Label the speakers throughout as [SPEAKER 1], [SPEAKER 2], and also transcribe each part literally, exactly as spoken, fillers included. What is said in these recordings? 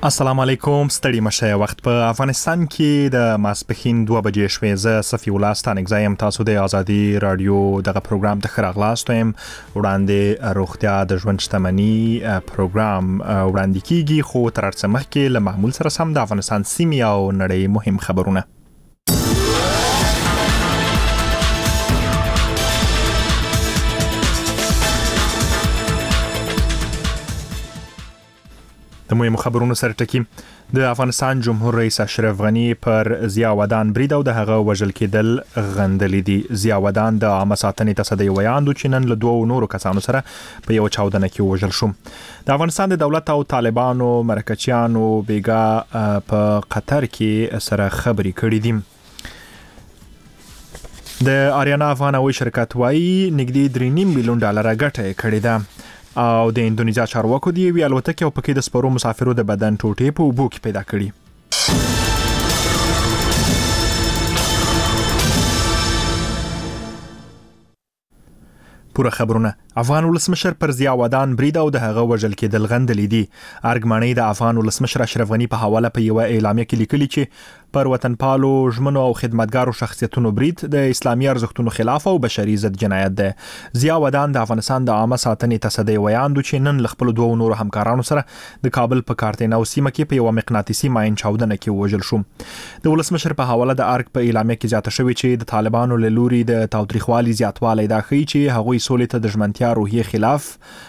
[SPEAKER 1] السلام علیکم، ستړي مشه. وخت په افغانستان کې د ماسپښین دوه بجې شوې. زه صفی الله ستانګزایم. تاسو د ازادي رادیو دغه پروګرام ته خراغلاست یم. وړاندې روغتیا د ژوند شتمنۍ پروګرام وړاندې کیږي، خو تر څه مخکې له معمول سره سم د افغانستان سیمې او نړۍ مهم خبرونه. د مهمو خبرونو سره ټکی. د افغانستان جمهور رئیس اشرف غنی پر ضیا ودان برید او د هغه وژل کېدل غندلې دي. ضیا ودان د عامه ساتنې تصدی ویاندو چې نن له دوه نورو کسانو سره په یو چاودنه کې وژل شو. د افغانستان د دولت او طالبانو مرکچیانو بیګا په قطر کې سره خبرې کړې دي. د آریانا افغان هوایي شرکت وايي نږدې درې نیم میلیون ډالر ګټه کړې ده او د اندونیزیا چارواکو دی وی الوتکه او پکې د سپرو مسافرو د بدن ټوټې په اوبو کې پیدا کړي. پوره خبرونه. افغان ولسمشر پر ضیا ودان برید او د هغه وژل کېدل غندلې دي. ارګمانۍ د افغان ولسمشر اشرف غنی په حواله په یو اعلامیه کې لیکلي چې پر وطنپالو ژمنو او خدمتګارو شخصیتونو برید د اسلامي ارزښتونو خلاف او بشري ضد جنایت ده. ضیا ودان د افغانستان د عامه ساتنې تصدی ویاندو چې نن ل خپل دوه نورو همکارانو سره د کابل په کارتینو سیمه کې په یو مقناطیسي ماین چاودنه کې وژل شو. د ولسمشر په حواله د ارګ په اعلامیه کې زیاته شوې چې د طالبانو له لوري د تاوتریخوالي زیاتوالی دا ښیي چې هغوی سولې ته د ژمنتیا روحیه خلاف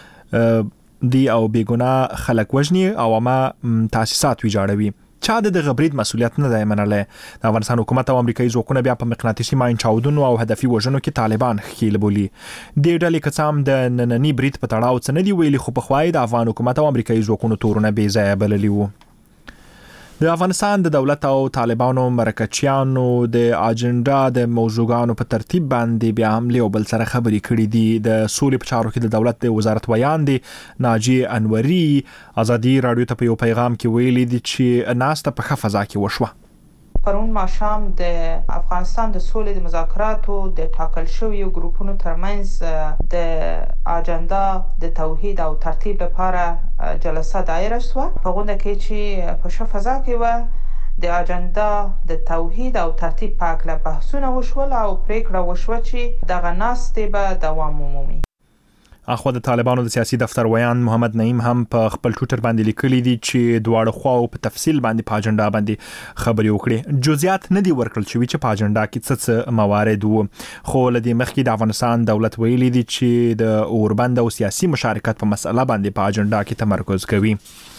[SPEAKER 1] دی او بیګناه خلک وژني او عامه تاسیسات ویجاړوي. چا د دغه برید مسولیت نه دی منلی. د افغانستان حکومت او امریکایي ځواکونه بیا په مقناطیسي ماین چاودنو او هدفي وژنو کې طالبان ښکیل بولي. دې ډلې که څه هم د ننني برید په تړاو څه نه دي ویلي، خو پخوا یې د افغان حکومت او امریکایي ځواکونو تورونه بې ځایه بللي وو. د افغانستان د دولت او طالبانو مرکچیانو د اجنډا د موضوعاتو په ترتیب باندې بیا هم له بل سره خبرې کړې دي. د سولې په چارو کې د دولت د وزارت ویاندې ناجی انوري ازادي رادیو ته په یو پیغام کې ویلي دي چې ناسته په ښه فضا کې وشوه.
[SPEAKER 2] پرون ماښام د افغانستان د سولې د مذاکراتو د ټاکل شویو ګروپونو ترمنځ د اجنډا د توحید او ترتیب لپاره جلسه دایره شوه. په غونډه کې چې په ښه فضا کې وه د اجنډا د توحید او ترتیب په اړه بحثونه وشول او پریکړه وشوه چې دغه ناستې به دوام ومومي.
[SPEAKER 1] اخو د طالبانو د سیاسي دفتر ویاند محمد نعیم هم په خپل ټویټر باندې لیکلي دي چې دواړه خواو په تفصیل باندې په اجنډا باندې خبرې وکړي. جزئیات نه دي ورکړل شوي چې په اجنډا کې څه څه موارد وو، خو لدې مخکې د افغانستان دولت ویلي دي چې د اوربند او سیاسي مشارکت په مسله باندې په اجنډا کې تمرکز کوي.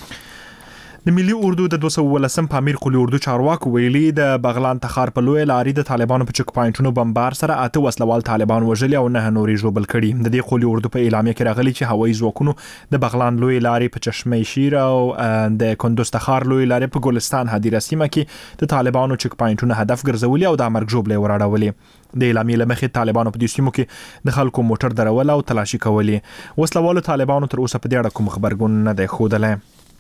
[SPEAKER 1] د ملي اردو د دوه سوه ولسم په امیر قلی اردو چارواکو ویلي د بغلان تخار په لوی لاري د طالبانو په چک پاینټونو بمبار سره اته وسلوال طالبان وژلي او نه نورې ژوبل کړي. د دې قلی اردو په اعلامیه کې راغلي چې هوایي ځواکونو د بغلان لوی لاري په چشمه شیر او د کندوز تخار لوی لاري په ګلستان هدیره سیمه کې د طالبانو چک پاینټونو هدف ګرځولي او د مرګ ژوبلې وراړولې. د اعلامیې لمخې طالبانو په دې سیمو کې د خلکو موټر درول او تلاشي کولې. وسلوالو طالبانو تر اوسه په دې اړه کوم خبرګون نه دی ښودلی.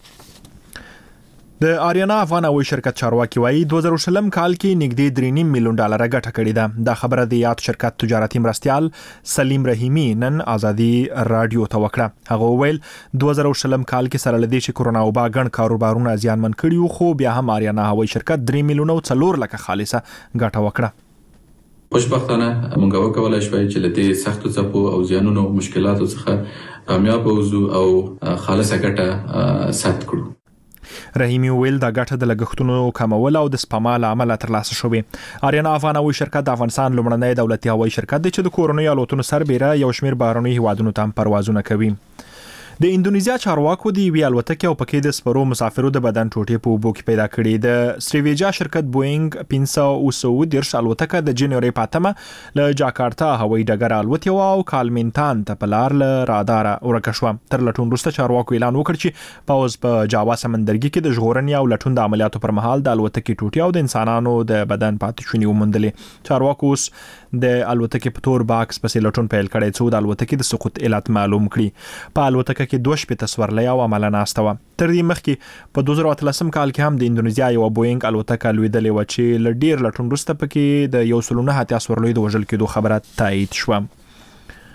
[SPEAKER 1] د آریانا افغان هوایي شرکت چارواکي وايي دوه زره شلم کال کې نږدې درې نیم میلیون ډالر ګټه کړې ده. دا خبره د یاد شرکت تجارتي مرستیال سلیم رحیمی نن ازادي رادیو ته وکړه. هغه وویل دوه زره شلم کال کې سره لدې چې کرونا وبا ګڼ کاروبارونه زیانمن کړي، خو بیا هم آریانا هوایي شرکت درې میلیون او څلور لکه خالصه ګټه وکړه.
[SPEAKER 3] خوشبختانه موږ وکولای شو چې لدې سختو څپو او زیانونو مشکلاتو څخه کامیاب ووځو او خالصه ګټه ثبت کړو.
[SPEAKER 1] رحیمی ویل دا ګټه د لګښتونو کمول او د سپما له امله ترلاسه شوې. آریانا افغان هوایي شرکت د افغانستان لومړنی دولتي هوایي شرکت دی چې د کورنیو الوتنو سربیره یو شمېر بهرنیو هیوادونو ته پروازونه کوي. د اندونیزیا چارواکو دی وی الوتکه او پکې د سپرو مسافرو د بدن ټوټې په اوبو کې پیدا کړي. د سریویجا شرکت بوینګ پنځه سوه دیرش الوتکه د جنوري پاتمه له جاکارتا هوایي ډګر الوتي او کالمنتان ته په لار له رادار ورکه شوه. تر لټون وروسته چارواکو اعلان وکړ چې پاوز په جاوا سمندرګي کې د ژغورنې او لټون د عملیاتو پر مهال د الوتکې ټوټې او د انسانانو د بدن پاتې شونې وموندلې. چارواکو اوس د الوتکې په تور باکس پسې لټون پیل کړی څو د الوتکې د سقوط علت معلوم کړي. په الوتکه کې دوه شپېته سورلۍ او عمله ناسته وه. تر دې مخکې په دوه زره اتلسم کال کې هم د اندونیزیا یوه بوینګ الوتکه لوېدلې وه چې له ډېر لټون وروسته پکې د یو سلو نهه اتیا سورلیو د وژل کېدو خبره تایید شوه.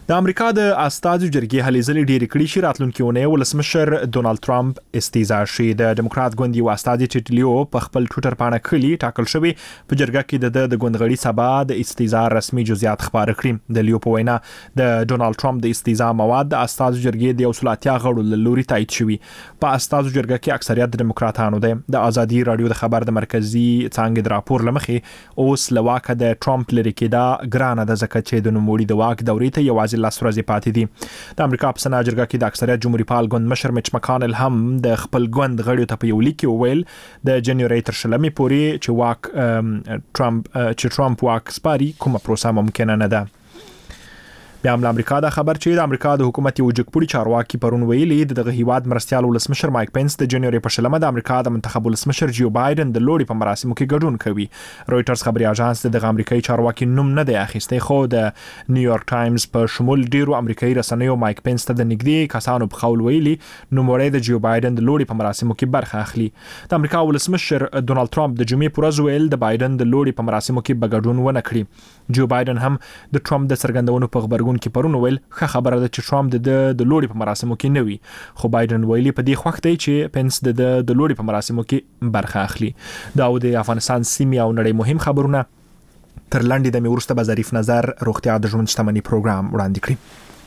[SPEAKER 1] د امریکا د استازو جرګې هلې ځلې ډېرې کړې چې راتلونکي اونۍ ولسمشر ډونالد ټرمپ استیزا شي. د ډیموکرات ګوند یو استازي ټیټلیو په خپل ټویټر باندې کلی ټاکل شوی په جرګه کې د د ګوندغړي سبا د استیزا رسمي جزئیات خبر کړي. د لیو په وینا د ډونالد ټرمپ د استیزا مواد د استازو جرګې د وسلاتیا غړو له لوري تایید شوی. په استازو جرګه کې اکثریت د ډیموکراتانو دی. د ازادي رادیو د خبر د مرکزی څنګه د راپور لمخې اوس لواکه د ټرمپ لري کېدا ګرانه د زکه چې د نوموړي د واک دورې ته یوازې لاس ورځې پاتې دي. د امریکا په سنا جرګه کې د اکثریت جمهوریت پال ګوند مشر میچ مکانل هم د خپل ګوند غړیو ته په یو لیک کې وویل د جنوري تر شلمې پورې چې واک ټرمپ چې ټرمپ واک سپاري کومه پروسه ممکنه نه ده. بیا هم امریکا دا خبر چې د امریکا د حکومت یو جګپوړي چارواکي پرون ویلي دغه هیواد مرستيال ولسمشر مایک پنس د جنوري په شلمه د امریکا د منتخب ولسمشر جو بایدن د لوړي په مراسمو کې ګډون کوي. رويټرز خبري اژانس د امریکایي چارواکي نوم نه دی اخیستی، خو د نیویارک ټایمز په شمول ډیرو امریکایي رسنیو مایک پنس ته د نږدې کسانو په خول ویلي نو موري د جو بایدن د لوړي په مراسمو کې برخه اخلي. د امریکا ولسمشر ډونالد ټرمپ د جمعې پر ورځ ویل د بایدن د لوړي په مراسمو کې بګډون ونه کړي. جو بایدن هم د ټرمپ د څرګندونو په خبرګون کې پرون ویل ښه خبره ده چې ټرمپ د د لوړي په مراسمو کې نه وي، خو بایدن ویلي په دې خوښ دی چې پنس د د لوړي په مراسمو کې برخه اخلي. دا د افغانستان سیمې او نړۍ مهم خبرونه تر لاندې د میورسته به ظریف نظر روغتیا د ژوند شتمنۍ پروګرام وړاندې کړي.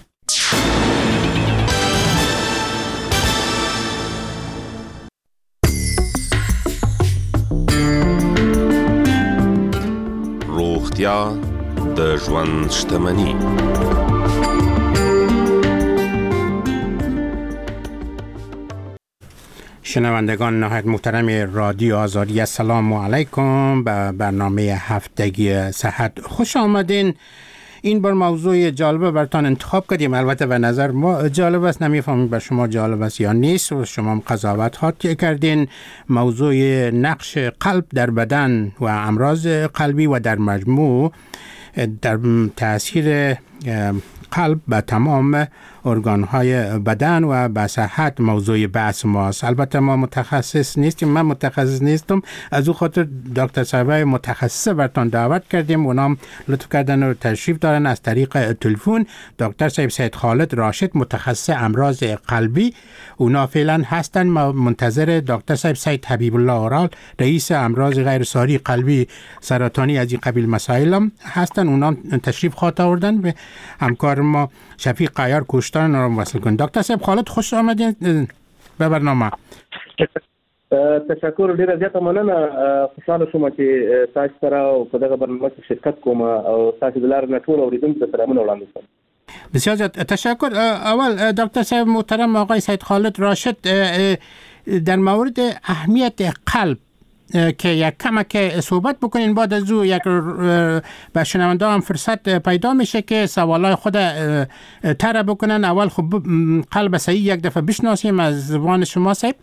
[SPEAKER 4] روغتیا د ژوند شتمنۍ.
[SPEAKER 5] شنوندگان نهایت محترم رادیو آزادی، السلام علیکم. به برنامه هفتگی صحت خوش آمدین. این بار موضوع جالب براتون انتخاب کردیم، البته به نظر ما جالب است، نمیفهمیم بر شما جالب است یا نیست و شما هم قضاوت ها کردین. موضوع نقش قلب در بدن و امراض قلبی و در مجموع در تاثیر قلب به تمام ارگان‌های بدن و به صحت موضوع بحث ماست. البته ما متخصص نیستیم، من متخصص نیستم، از او خاطر دکتر صاحب متخصص براتون دعوت کردیم، اونام لطف کردن و تشریف دارن از طریق تلفن. دکتر صاحب سید خالد راشد متخصص امراض قلبی، اونا فعلا هستن. ما منتظر دکتر صاحب سید حبیب الله اورال رئیس امراض غیرساری قلبی سرطانی از این قبیل مسائل هستن، اونا تشریف خواهد آوردن. به همکار ما شفیق قیار کوشتان رو وصل کن. دکتر صاحب خالد خوش آمدید به برنامه.
[SPEAKER 6] تشکر، ډیره زیاته مننه. خوشاله شوم چې تاسو سره او په دغه برنامه کې شرکت کوم او تاسو د لار نه ټول اوریدونکو ته سلامونه وړاندې کوم.
[SPEAKER 5] بسیار زیاد تشکر. اول دکتر صاحب محترم آقای سید خالد راشد، در مورد اهمیت قلب که یک کمک صحبت بکنین، بعد از او یک به شنونده هم فرصت پیدا میشه که سوالای خود طرح بکنن. اول خب قلب صحیح یک دفعه بشناسیم از زبان شما صاحب.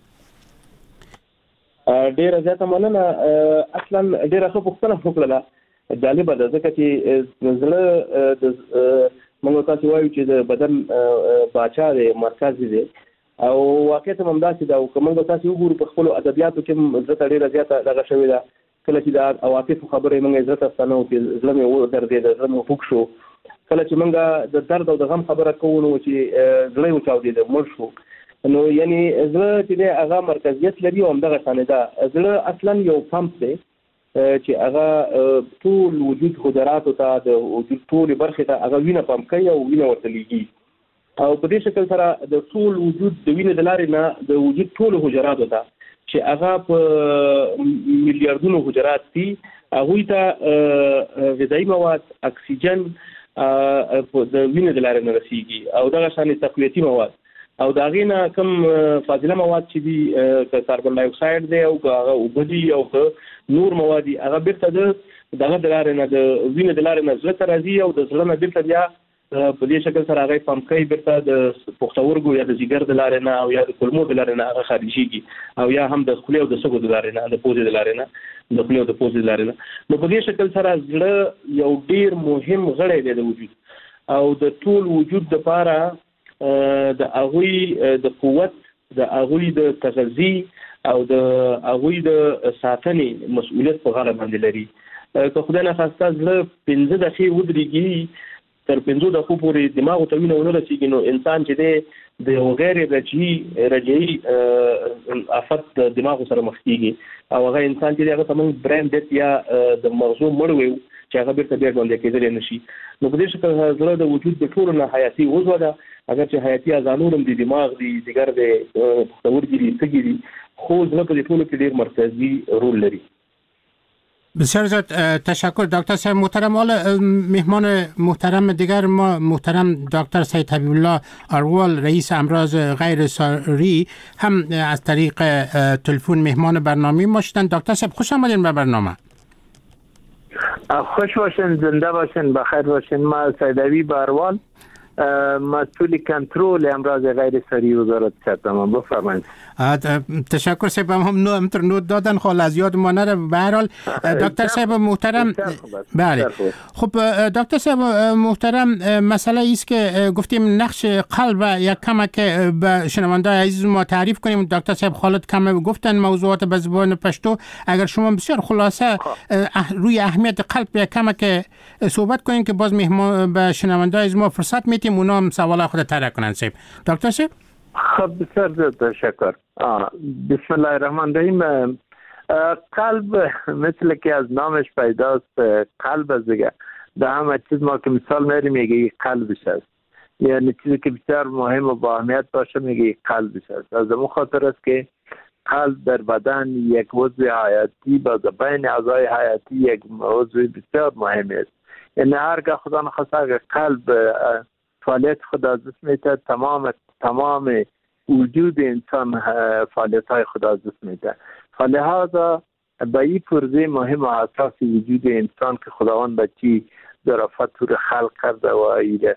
[SPEAKER 6] ډیره زیاته مننه. اصلا ډیره ښه پوښتنه وکړه، جالبه ده ځکه چې زړه د موږ تاسو وایو چې د بدن باچا دی، مرکز دی، او واقعیت هم داسې ده. او کومه تاسو وګورئ په خپل ادبیاتو کې زړه ډیره زیاته دغه شوی ده. کله چې د عواطف خبرې موږ زړه ته ستنو چې زړه مې ودرېد، زړه مې پوک شو. کله چې موږ د درد او د غم خبره کوو نو چې زړه یې وچاودېد، مړ شو. نو یعنی زړه چې دی هغه مرکزیت لري او همدغه شانې ده. زړه اصلا یو پمپ دی چې هغه ټول وجود حجراتو ته د وجود ټولې برخې ته هغه وینه پمپ کوي او وینه ورته لیږي. او په دې شکل سره د ټول وجود د وینې د لارې نه د وجود ټول حجراتو ته چې هغه په میلیارډونو حجرات دي، هغوی ته غذایي مواد، اکسیجن د وینې د لارې نه رسیږي، او دغه شانې تقویتي مواد او د هغې نه کوم فاضله مواد چې دي، که کاربن ډای اکساید دی او که هغه اوبه دي او که نور مواد دي، هغه بیرته د دغه د لارې نه د وینې د لارې نه زړه ته راځي او د زړه نه بیرته بیا په دې شکل سره هغه پمپ کوي بیرته د پښتورګو یا د ځیګر د لارې نه او یا د کولمو د لارې نه هغه خارجيږي، او یا هم د خولې او د سږو د لارې نه، د پوزې د لارې نه، د خولې او د پوزې د لارې نه. نو په دې شکل سره زړه یو ډیر مهم غړی دی د وجود، او د ټول وجود لپاره د هغوی د قوت، د هغوی د تغذیه او د هغوی د ساتنې مسؤلیت په غاړه باندې لري. که خدای نخواسته زړه پنځه دقیقې ودرېږي تر پنځو دقیقو پورې دماغ ته وینه ونه رسیږي نو انسان چې دی د غیر رجعي رجعي آفت د دماغ سره مخ کیږي او هغه انسان چې هغه څنګه برین ډیت یا د مغزو مړ وي چې هغه بیرته بیا ژوندی کېدل نشي. نو په دې شکل زړه د وجود د ټولو نه حیاتي عضو ده، اگر چې حیاتي اعضاء هم دي، دماغ دي، جگر دی، پښتورګي دي، سږي دي، خو زړه په دې ټولو کې ډېر مرکزي رول لري.
[SPEAKER 5] بسیار زیاد تشکر دکتر صاحب محترم. حالا مهمان محترم دیگر ما محترم دکتر سید حبیب الله اروال رئیس امراض غیر ساری هم از طریق تلفن مهمان برنامه ما شدن. دکتر صاحب خوش آمدین به برنامه.
[SPEAKER 7] خوش باشین، زنده باشین، بخیر باشین. ما سید حبیب اروال مسئول کنترل امراض غیر ساری وزارت صحت. بفرمایید.
[SPEAKER 5] تشکر صاحب، هم نو همتر نوت دادن خال از یاد ما نره. به هر حال دکتر صاحب محترم، بله خب دکتر صاحب محترم مسئله است که گفتیم نقش قلب یک کمک به شنونده‌های عزیز ما تعریف کنیم. دکتر صاحب خالد کم گفتن موضوعات به زبان پشتو، اگر شما بسیار خلاصه روی اهمیت قلب یک کمک صحبت کنین که باز مهمان به شنونده‌های عزیز ما فرصت میتیم اونا هم سوال خود طرح کنن. صاحب دکتر صاحب
[SPEAKER 7] خب بسیار زیاد تشکر. بسم الله الرحمن الرحیم. قلب مثل که از نامش پیداست، قلب از دیگه در همه چیز ما که مثال میاریم میگه قلبش است، یعنی چیزی که بسیار مهم و با اهمیت باشه میگه قلبش است. از اون خاطر است که قلب در بدن یک عضو حیاتی با بین اعضای حیاتی یک عضو بسیار مهم است. یعنی هرگاه خدا نخواسته اگر قلب فعالیت خود از دست میده، تمام تمام وجود انسان فعالیت های خود از دست میده. لہذا به این پرزه مهم و حساس وجود انسان که خداوند بچی ظرافت رو خلق کرده و این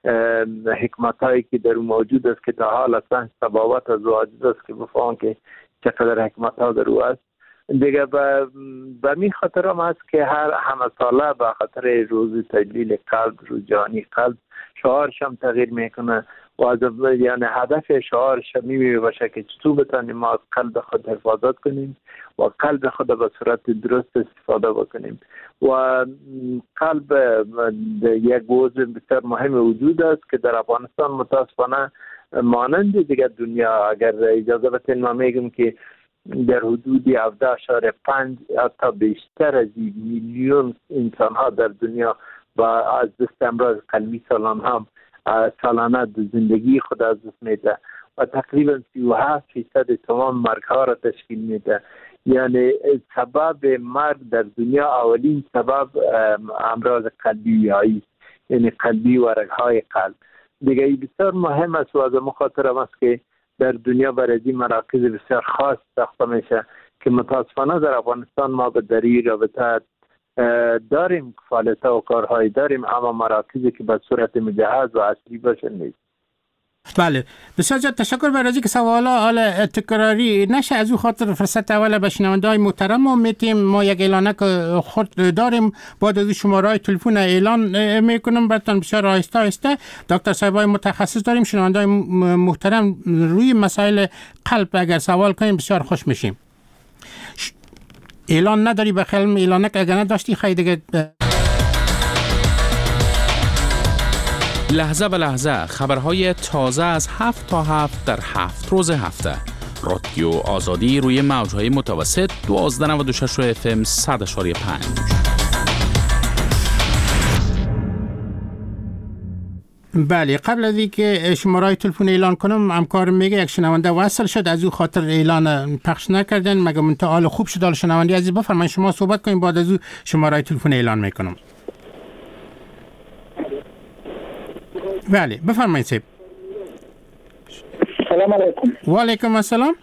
[SPEAKER 7] حکمت هایی که در موجود است که تا حال اصلا سبابت از واجد است که بفهم که چقدر حکمت ها در او است. دیگه به می خاطر هم است که هر همه ساله به خاطر روز تجلیل قلب، روز جهانی قلب، شعارش هم تغییر میکنه و از یعنی هدف شعارش می باشه که چطور بتانیم ما از قلب خود حفاظت کنیم و قلب خود به صورت درست استفاده بکنیم. و قلب یک عضو بسیار مهم وجود است که در افغانستان متاسفانه مانند دیگر دنیا، اگر اجازه بدین ما میگم که در حدود هفده اشاره پنج تا بیشتر از میلیون انسان ها در دنیا با از دست امراض قلبی سالان هم سالانه زندگی خود از دست میده و تقریبا سی و هفت فیصد تمام مرگ ها را تشکیل میده. یعنی سبب مرگ در دنیا اولین سبب امراض قلبی هایی، یعنی قلبی و رگ های قلب. دیگه بسیار مهم است و از مخاطر هم است که در دنیا برای این مراکز بسیار خاص ساخته میشه که متاسفانه در افغانستان ما به دری رابطه داریم، فعالیت و کارهای داریم، اما مراکزی که به صورت مجهز و اصلی باشه نیست.
[SPEAKER 5] بله بسیار زیاد تشکر برای اینکه سوالا حالا تکراری نشه. از او خاطر فرصت اول به شنونده‌های محترم ما میتیم ما یک اعلانک خود داریم، بعد از شماره‌های تلفن اعلان میکنم براتون بسیار آهسته آهسته. دکتر صاحبای متخصص داریم، شنونده‌های محترم روی مسائل قلب اگر سوال کنیم بسیار خوش میشیم. اعلان نداری بخیال اعلانک اگر نداشتی خیلی دیگه.
[SPEAKER 8] لحظه به لحظه خبرهای تازه از هفت تا هفت در هفت روز هفته. رادیو آزادی روی موجهای متوسط دوازده نود و شش اف ام صد اشاری پنج.
[SPEAKER 5] بله قبل از اینکه شماره‌های تلفن اعلان کنم همکار میگه یک شنونده وصل شد، از او خاطر اعلان پخش نکردن. مگه منتها خوب شد. حال شنونده عزیز بفرمایید شما صحبت کنید، بعد از او شماره‌های تلفن اعلان میکنم. بله بفرمایید صاحب.
[SPEAKER 9] سلام علیکم.
[SPEAKER 5] و علیکم السلام.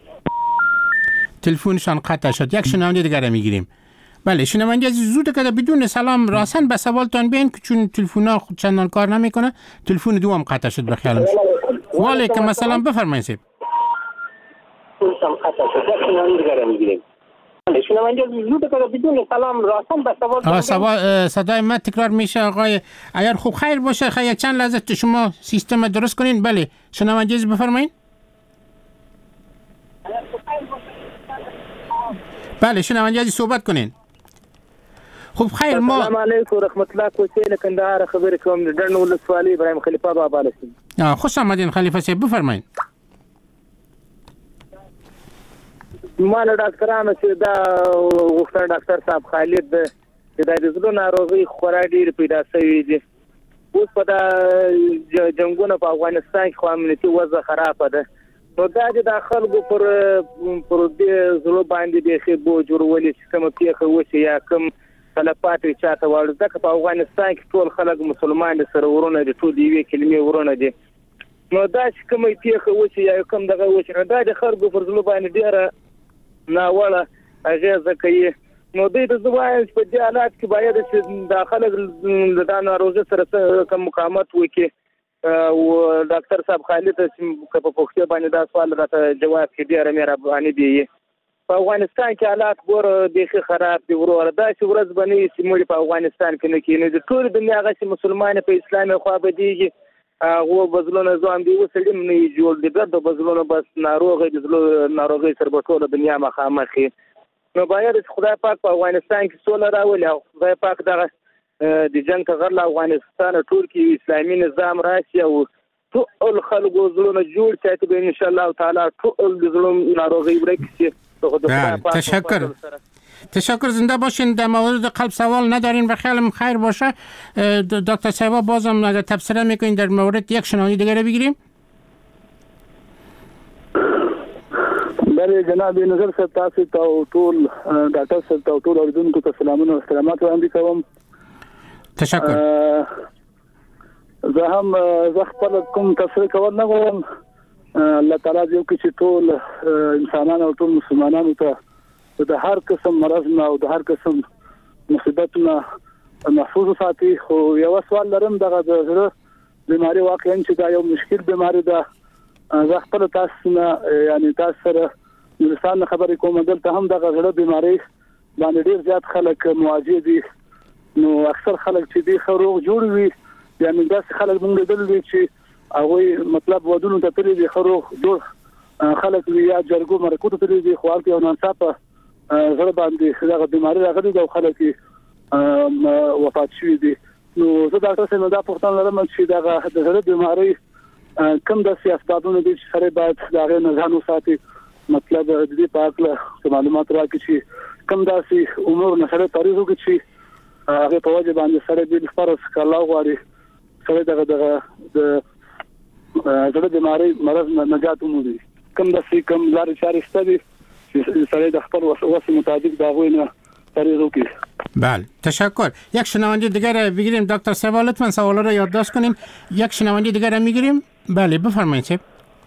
[SPEAKER 5] تلفنشان قطع شد. یک شنونده دیگر میگیریم. بله شنونده عزیز زود که بدون سلام راسن به سوالتان بیاین که چون تلفن‌ها چندان کار نمیکنه. تلفن دوم قطع شد بخیالم. و علیکم السلام بفرمایید صاحب.
[SPEAKER 9] تلفن قطع شد. یک شنونده دیگر میگیریم. شنونده زود که بدون سلام راسن به سوال
[SPEAKER 5] سوال صدای من تکرار میشه آقای. اگر خوب خیر باشه خیلی چند لحظه شما سیستم درست کنین. بله شنونده عزیز بفرمایید. بله شنونده عزیز صحبت کنین. خب خیر ما
[SPEAKER 6] السلام علیکم رحمت الله کوچه کندهار خبرې کوم د ډنډ ولسوالۍ ابراهیم خلیفه بابا لسم.
[SPEAKER 5] خوش آمدین خلیفه صاحب بفرمایید.
[SPEAKER 6] ما له ډاکټرانو چې دا وختونه ډاکټر صاحب خالد چې د زړه ناروغي خورا ډېر پیدا شوې دي. اوس په دا جنگونه په افغانستان کې خو امنیتي وضع خراب ده. نو دا د خلکو پر پر دې زړه باندې د خبرو جوړولې چې کوم پیښه وشي یا کوم تلفات چاته وړ ځکه په افغانستان کې ټول خلک مسلمان سره ورونه دي، ټول یې کلمې ورونه دي. نو دا چې کوم پیښه وشي یا کوم دغه وشي دا د خلکو پر زړه باندې ډېر ناوړه اغیزه کوي. نو دوی د زوایم په دې حالات کې باید چې داخله د ناروغي سره کوم مقاومت وکړي. او ډاکټر صاحب خالد چې په پښتو باندې دا سوال راته جواب کې ډېر مهرباني دی. په افغانستان کې حالات ګور ډېر خراب دي ورور. دا چې ورځ باندې چې موږ په افغانستان کې نه کېنه د ټول دنیا غشي مسلمان په اسلامي خوا بدیږي هغه بزلونه ځوان دی وسلم نه جوړ دي د بزلونه بس ناروغي د ناروغي سره په ټول دنیا مخامخ. نو باید خدای پاک په افغانستان کې سوله راولي او خدای پاک دغه د جنگ څخه له افغانستان ټول کې اسلامي نظام راشي او ټول خلکو زړونه جوړ شي به ان شاء الله تعالی ټول د زړونو ناروغي ورکړي.
[SPEAKER 5] تشکر تشکر زنده باشین. در مورد قلب سوال ندارین و خیلی خیر باشه. دکتر صاحب بازم اگر تبصره میکنین در مورد یک شنونده دیگه بگیریم.
[SPEAKER 10] بله جناب نظر صاحب تاسو ته ټول ډاکټر صاحب ته ټول اوریدونکو ته سلامونه او احترامات وړاندې کوم.
[SPEAKER 5] تشکر.
[SPEAKER 10] زه هم زه خپل کوم تفسیر کول نه غواړم. الله تعالی دې وکړي چې ټول انسانان او ټول مسلمانانو ته د هر قسم مرض نه او د هر قسم مصیبت نه محفوظ ساتي. خو یو سوال لرم دغه د زړه بیماری واقعا چې دا یو مشکل بیماری ده. زه خپل تاسو نه یعنی تاسو سره نورستان خبرې کوم دلته هم دغه زړه بیماری باندې ډیر زیات خلک مواجه دي. نو اکثر خلک چې دي خروغ جوړ وي یعنی داسې خلک موږ لیدل چې هغه مطلب ودونو ته تللی دي خروغ جوړ خلک یا جرګو مرکو ته تللی دي خو هلته یو ناڅاپه زړه باندې دغه بیماری راغلي ده او خلک وفات شوي دي. نو زه ډاکټر صاحب دا پوښتنه لرم چې دغه د زړه بیماری کوم داسې اسبابونه دي چې سره باید د هغې نه ځان وساتي. مطلب د دې په هکله معلومات راکړي چې کوم داسې امور نه سره تاریخ وکړي چې هغې په وجه باندې سره بل فرض که الله غواړي سره دغه دغه د زړه بیماری مرض نجات ومومي. کوم داسې کوم لارې چارې شته دي چې سره د خپل وس مطابق د هغوی نه تاریخ وکړي.
[SPEAKER 5] بله تشکر. یک شنونده دیگر رو بگیریم دکتر صاحب لطفا سوالا رو یادداشت کنیم. یک شنونده دیگر رو میگیریم. بله بفرمایید صاحب.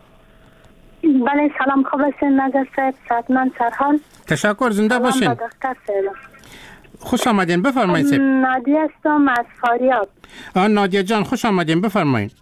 [SPEAKER 11] بله سلام خوب هستین نظر صاحب ساتمن سرحال.
[SPEAKER 5] تشکر زنده باشین.
[SPEAKER 11] دکتر صاحب
[SPEAKER 5] خوش آمدین بفرمایید صاحب.
[SPEAKER 11] نادیه هستم از فاریاب.
[SPEAKER 5] آ نادیه جان خوش آمدین بفرمایید.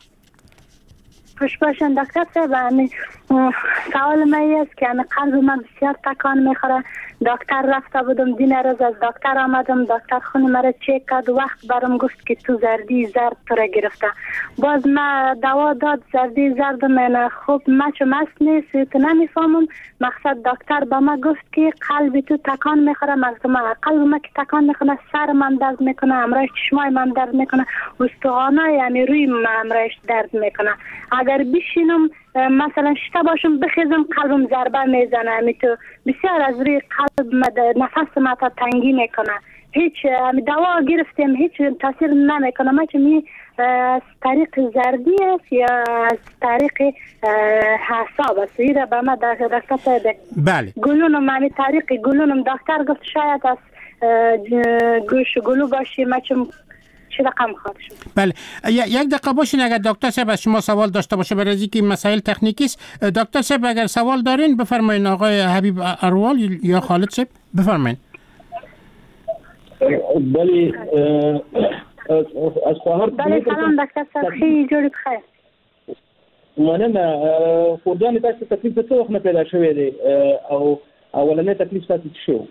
[SPEAKER 11] خوش باشین دکتر صاحب. سوال من است که قلب من بسیار تکان میخوره. دکتر رفته بودم دین روز از دکتر آمدم دکتر خون مرا چک کرد وقت برام گفت که تو زردی زرد تو را گرفته. باز ما دوا داد زردی زرد من خوب ما چه مست نیست تو نمیفهمم. مقصد دکتر با ما گفت که قلب تو تکان میخوره. مقصد ما قلب ما که تکان میکنه سر من درد میکنه امرای چشمای من درد میکنه استخوانای یعنی روی من امرایش درد میکنه. اگر بشینم مثلا شتا باشم بخیزم قلبم ضربه میزنه. همی تو بسیار از روی قلب نفس ما تا تنگی میکنه. هیچ دوا گرفتیم هیچ تاثیر نمیکنه. ما چه می از طریق زردی است یا از طریق حساب است. ایره به ما دکتر صاحب
[SPEAKER 5] بله
[SPEAKER 11] گلونم همی طریق گلونم دکتر گفت شاید از گوش گلو باشی. ما چه چه رقم خواهد شد.
[SPEAKER 5] بله یک دقیقه باشین اگر دکتر صاحب از شما سوال داشته باشه برای اینکه مسائل تکنیکی است. دکتر صاحب اگر سوال دارین بفرمایید. آقای حبیب اروال یا خالد صاحب بفرمایید.
[SPEAKER 6] بله از خواهر
[SPEAKER 11] بله سلام دکتر صاحب خیلی جوری بخیر.
[SPEAKER 6] مننه. خوردن تاسو تکلیف څه وخت نه پیدا شوی دی او اولنې تکلیف تاسو څه شو؟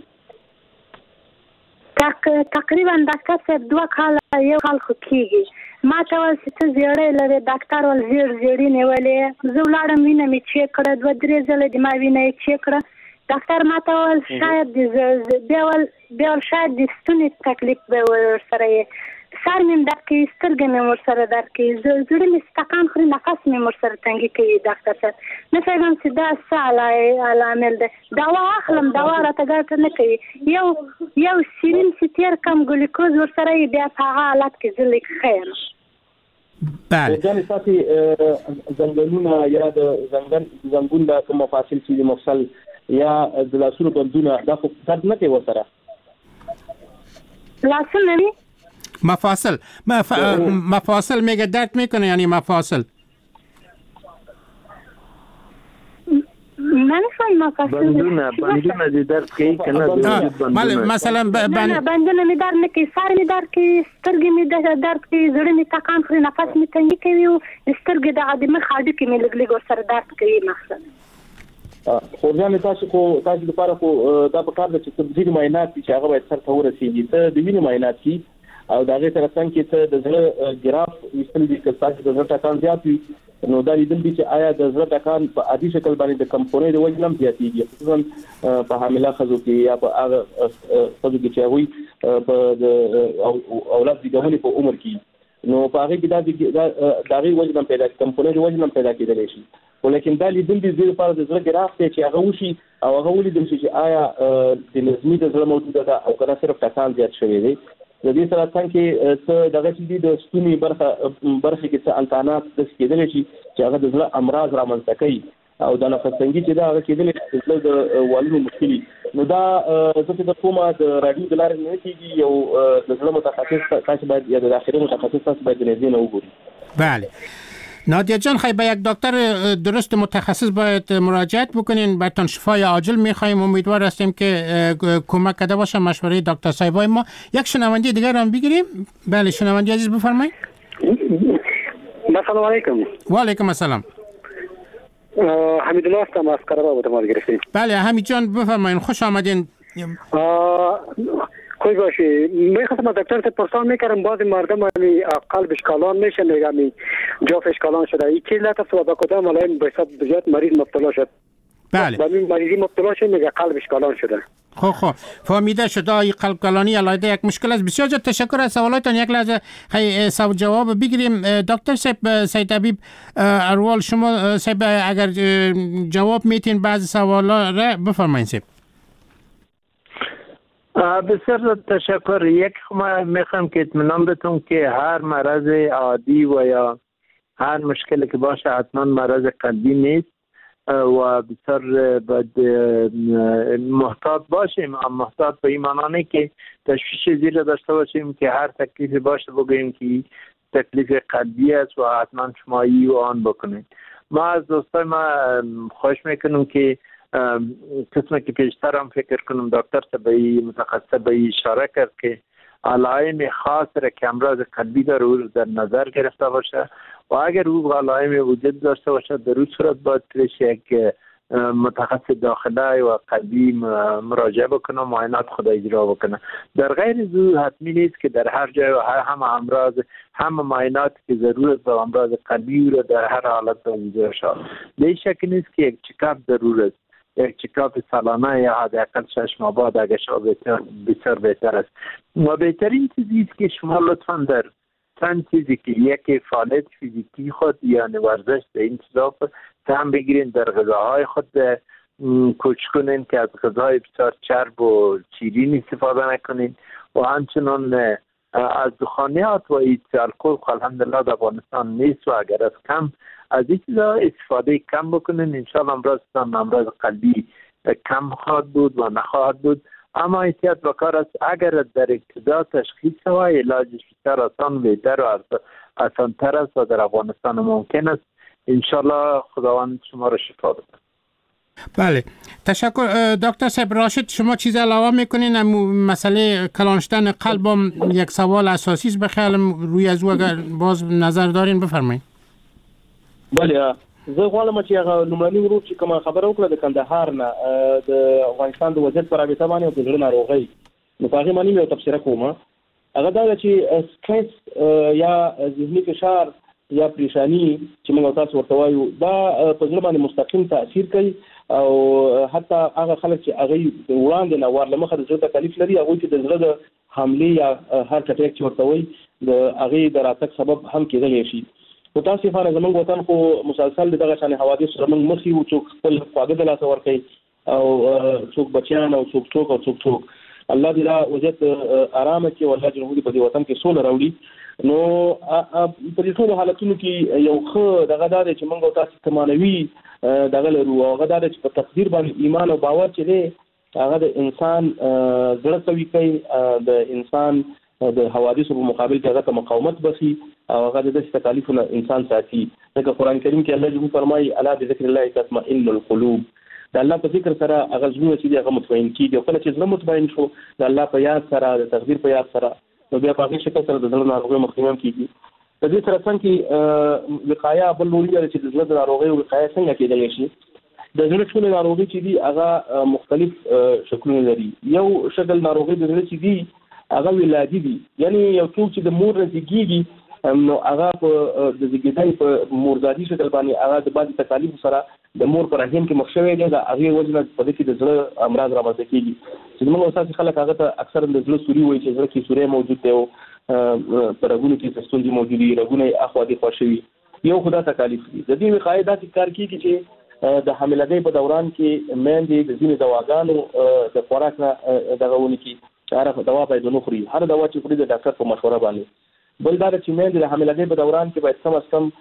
[SPEAKER 11] تقریبا دکتر صاحب دو کال یو کال خو کېږي. ما ته ویل چې ته زیړی لرې. ډاکټر ول زیړ زیړي نیولې. زه ولاړم وینه مې چیک کړه دوه درې ځله د ما وینه یې چیک کړه ډاکټر ماته وویل شاید بیا ول بیا ول شاید د ستوني تکلیف به ورسره سر مې درد کوي سترګې مې ورسره درد کوي زړه مې ستکان خوري نفس مې ورسره تنګي کوي ډاکټر صاحب نه پوهېږم چې دا څه عامل دی دوا اخلم دوا راته ګټه نه کوي یو یو سیرین چې تېر کم ګلوکوز ورسره یې بیا په هغه حالت کې زه لږ ښه یم
[SPEAKER 6] بله ځانې ساتي ځنګلونه یا د ځنګل زنګون دا کوم مفاصل چې مفصل یا د لاسونو بندونه دا خو درد نه کوي ورسره
[SPEAKER 11] لاسونه مې
[SPEAKER 5] مفاصل مف... مفاصل میگه درد میکنه یعنی مفاصل
[SPEAKER 11] من فهم مفاصل
[SPEAKER 7] بندونه بندونه دي درد کوي کنه
[SPEAKER 5] مثلا
[SPEAKER 11] بند بندونه می درد نه کوي سر می درد کوي سترګې می درد کوي زړه می تکان خوري نفس می تنګي کوي او سترګې د عدمه خاډو کې می لګ لګ ورسره درد کوي مخصوص
[SPEAKER 6] خو ځان تاسو کو تاسو لپاره کو دا په کار د چې ځینې معاینات چې هغه باید سره ورسیږي ته د وینې معاینات کی او دا غي تر څنګه چې ته د زړه ګراف وستل دي چې تاسو د زړه ټکان زیات وي نو دا لیدل دي چې آیا د زړه ټکان په عادي شکل باندې د کمپونې د وجه نه زیاتېږي خصوصا په حامله ښځو کې یا په هغه ښځو کې چې هغوی په اولاد زیږولو په عمر کې نو په هغه کې دا د هغې وجه نه پیدا کمپونې د وجه نه پیدا کېدلی شي ولیکن دا لیدل دي زه لپاره د زړه ګراف دی چې هغه وشي او هغه ولیدل شي چې آیا د نظمي د زړه موجوده ده او که صرف ټکان زیات شوی دی د دې سره څنګه څه دغه چې د ستوني برخه برخه کې څه انتانات د کېدل شي چې هغه د زړه امراض رامنځته کوي او د نفس تنګي چې دا هغه کېدل چې د والو مشکلي نو دا څه د کومه د رادیو د لارې نه کېږي یو د زړه متخصص تاسو باید یا د داخلي متخصص تاسو باید نه زینه وګورئ.
[SPEAKER 5] بله نادیا جان خیلی به یک دکتر درست متخصص باید مراجعت بکنین براتون شفای عاجل میخوایم امیدوار هستیم که کمک کرده باشه مشوره دکتر صاحبای ما. یک شنونده دیگر هم بگیریم. بله شنونده عزیز بفرمایید.
[SPEAKER 12] السلام علیکم.
[SPEAKER 5] و علیکم السلام.
[SPEAKER 12] حمید الله هستم از قرار با گرفتیم.
[SPEAKER 5] بله حمید جان بفرمایید خوش آمدین.
[SPEAKER 12] خوش باشی. میخواستم دکتر سے پرسان میکردم بعضی مردم همی قلبش کالان میشه میگم جافش کالان شده این چیز لطف سبب کدام علائم به حساب بزیاد مریض مبتلا شد.
[SPEAKER 5] بله.
[SPEAKER 12] با این مریضی مبتلا شد میگه قلبش کالان شده.
[SPEAKER 5] خب خب فهمیده شده این قلب کلانی علایده یک مشکل است. بسیار زیاد تشکر از سوالاتتان. یک لحظه خیلی سوال جواب بگیریم. دکتر صاحب سید طبیب اروال شما صاحب اگر جواب میتین بعضی سوالا را بفرمایید صاحب.
[SPEAKER 7] بسیار تشکر. یک ما میخوام که اطمینان بتون که هر مرض عادی و یا هر مشکلی که باشه حتما مرض قلبی نیست و بسیار باید محتاط باشیم. محتاط به این معنی که تشویش زیر داشته باشیم که هر تکلیفی باشه بگوییم که تکلیف قلبی است و حتما شمایی و آن بکنید. ما از دوستای ما خواهش میکنم که قسمه که پیشتر هم فکر کنم دکتر سبایی متخصص به اشاره کرد که علائم خاص را که امراض قلبی داره او در نظر گرفته باشه و اگر او علائم وجود داشته باشه در اون صورت باید پیش یک متخصص داخله و قلبی مراجعه بکنه معاینات خود اجرا بکنه. در غیر زو حتمی نیست که در هر جای و همه امراض همه معاینات که ضرورت به امراض قلبی را در هر حالت اجرا شود. به شک نیست که یک چکاپ ضرورت است. یک چکاپ سالانه یا حداقل شش ماه بعد اگر شما بسیار بسیار بهتر است. و بهترین چیزی است که شما لطفا در چند چیزی که یک فعالیت فیزیکی خود یعنی ورزش به این چیزا هم بگیرین، در غذاهای خود کوچ کنین که از غذاهای بسیار چرب و شیرین استفاده نکنین و همچنان از دخانیات و ایت الکل الحمدلله در افغانستان نیست و اگر از کم از این چیزا استفاده کم بکنین انشاءالله امراضتان امراض قلبی کم خواهد بود و نخواهد بود. اما احتیاط بکار است اگر در ابتدا تشخیص و علاجش بسیار آسان بهتر و آسان تر است و در افغانستان ممکن است. انشالله خداوند شما را شفا بده.
[SPEAKER 5] بله تشکر. دکتر صاحب راشد شما چیز علاوه میکنین؟ مسئله کلانشتن قلب هم یک سوال اساسی است، بخیالم روی از او اگر باز نظر دارین بفرمایید.
[SPEAKER 6] بله زه غواړم چې هغه لومړنی ورور چې کومه خبره وکړه د کندهار نه د افغانستان د وضعیت پر رابطه باندې او د زړه ناروغۍ نو په هغې باندې یو تبصره کوم. هغه دا ده چې سټرس یا ذهني فشار یا پریشانی چې موږ تاسو ورته وایو دا په زړه باندې مستقیم تاثیر کوي او حتی هغه خلک چې هغه وړاندې نه ورلمخه د زړه تکلیف لري هغه چې د زړه د حمله یا هارت اٹیک چې ورته وي د هغه د راتګ سبب هم کېدلی شي. په تاسو باندې زموږ وطن خو مسلسل دغه شان حوادث سره موږ مخ یو څوک خپل خواږه د لاس ورکي او څوک بچیان او څوک څوک او څوک څوک الله دې لا وجت آرام کې والله جنوبي په دې وطن کې سول راوړي. نو په دې ټول حالتونو کې یو خو دغه دار چې موږ تاسو تمانوي دغه لرو او هغه دار چې په تقدیر باندې ایمان او باور چې دی هغه د انسان زړه قوي کوي د انسان د حوادثو په مقابل کې هغه مقاومت بسي او هغه د دې تکالیفونو انسان ساتي. لکه قران کریم کې الله جل فرمایي الا بذکر الله تطمئن القلوب. د الله په ذکر سره هغه زړه چې هغه مطمئن کیږي او کله چې زړه مطمئن شو د الله په یاد سره د تقدیر په یاد سره نو بیا په هغه شکل سره د زړه ناروغي مخنیوي کیږي. د دې سره څنګه وقایه بل لوري چې د زړه ناروغي وقایه څنګه کېدلی شي. د زړه ټول ناروغي چې دي هغه مختلف شکلونه لري. یو شکل ناروغي د زړه چې دي هغه ولادي دي، یعنی یو څوک چې د مور نه زیږیږي نو هغه په د زیږیدای په موردادي شکل باندې هغه د بعض تکالیف سره د مور پر رحم کې مخ شوی دی دا هغه وجنه په دې کې د زړه امراض رامنځته کیږي. چې موږ اوسه خلک هغه ته اکثر د زړه سوري وایي چې زړه کې سوري موجود دی او پرګونو کې ستونزې موجود دي، رګونه اخوا دي خوشوي. یو خدا تکالیف دي. د دې وقایه داسې کار کیږي چې د حاملګۍ په دوران کې میندې د ځینې دواګانو د خوراک نه دغه ونی کې هر دوا باید ونه خوري، هر دوا چې خوري د ډاکټر په مشوره باندې. بل دا چې میندې د حاملګۍ په دوران کې باید کم از کم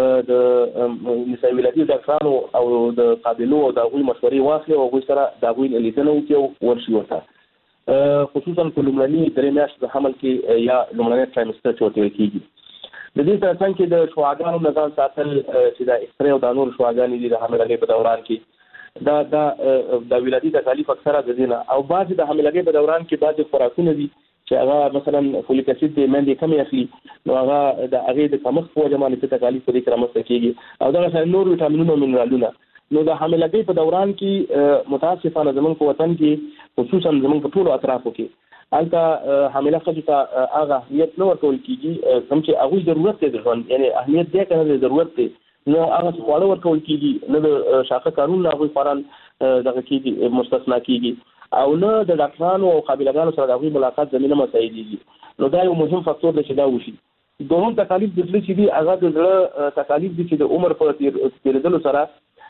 [SPEAKER 6] د نساء ولادي ډاکټرانو او د قابلو او د هغوی مشورې واخلي او هغوی سره د هغوی لیدنه وکړي او ورشي ورته، خصوصا په لومړني درې میاشتې د حمل کې یا لومړني ټرایمستر چې ورته ویل کېږي. د دې تر څنګ کې د شواګانو نه ځان ساتل چې د اکسرې او د نور شواګانې دي د حاملګۍ په دوران کې دا دا د ولادي تکالیف اکثره د دینه او بعض د حاملګۍ په دوران کې بعض خوراکونه دي چې هغه مثلا فولیک اسید د مندې کمی اخلي نو هغه د هغه د کمښت په وجه باندې تکالیف په دې کې رامنځته کیږي او دا نور ویټامینونه او منرالونه. نو د حاملګۍ په دوران کې متاسفانه زمونږ په وطن کې خصوصا زمونږ په ټولو اطرافو کې البته حامله ښځو ته هغه اهمیت نه ورکول کیږي کوم چې هغوی ضرورت دی د ژوند، یعنی اهمیت دی که نه ضرورت دی نو هغه خواړه ورکول کیږي، نه د شاخه کارونه هغوی خواران دغه کیږي مستثنا کیږي او نه د ډاکټرانو او قابلګانو سره د هغوی ملاقات زمینه مساعدېږي. نو دا یو مهم فاکتور دی چې دا وشي. دوهم تکالیف د زړه چې دي هغه د زړه تکالیف دي چې د عمر په تېرېدلو سره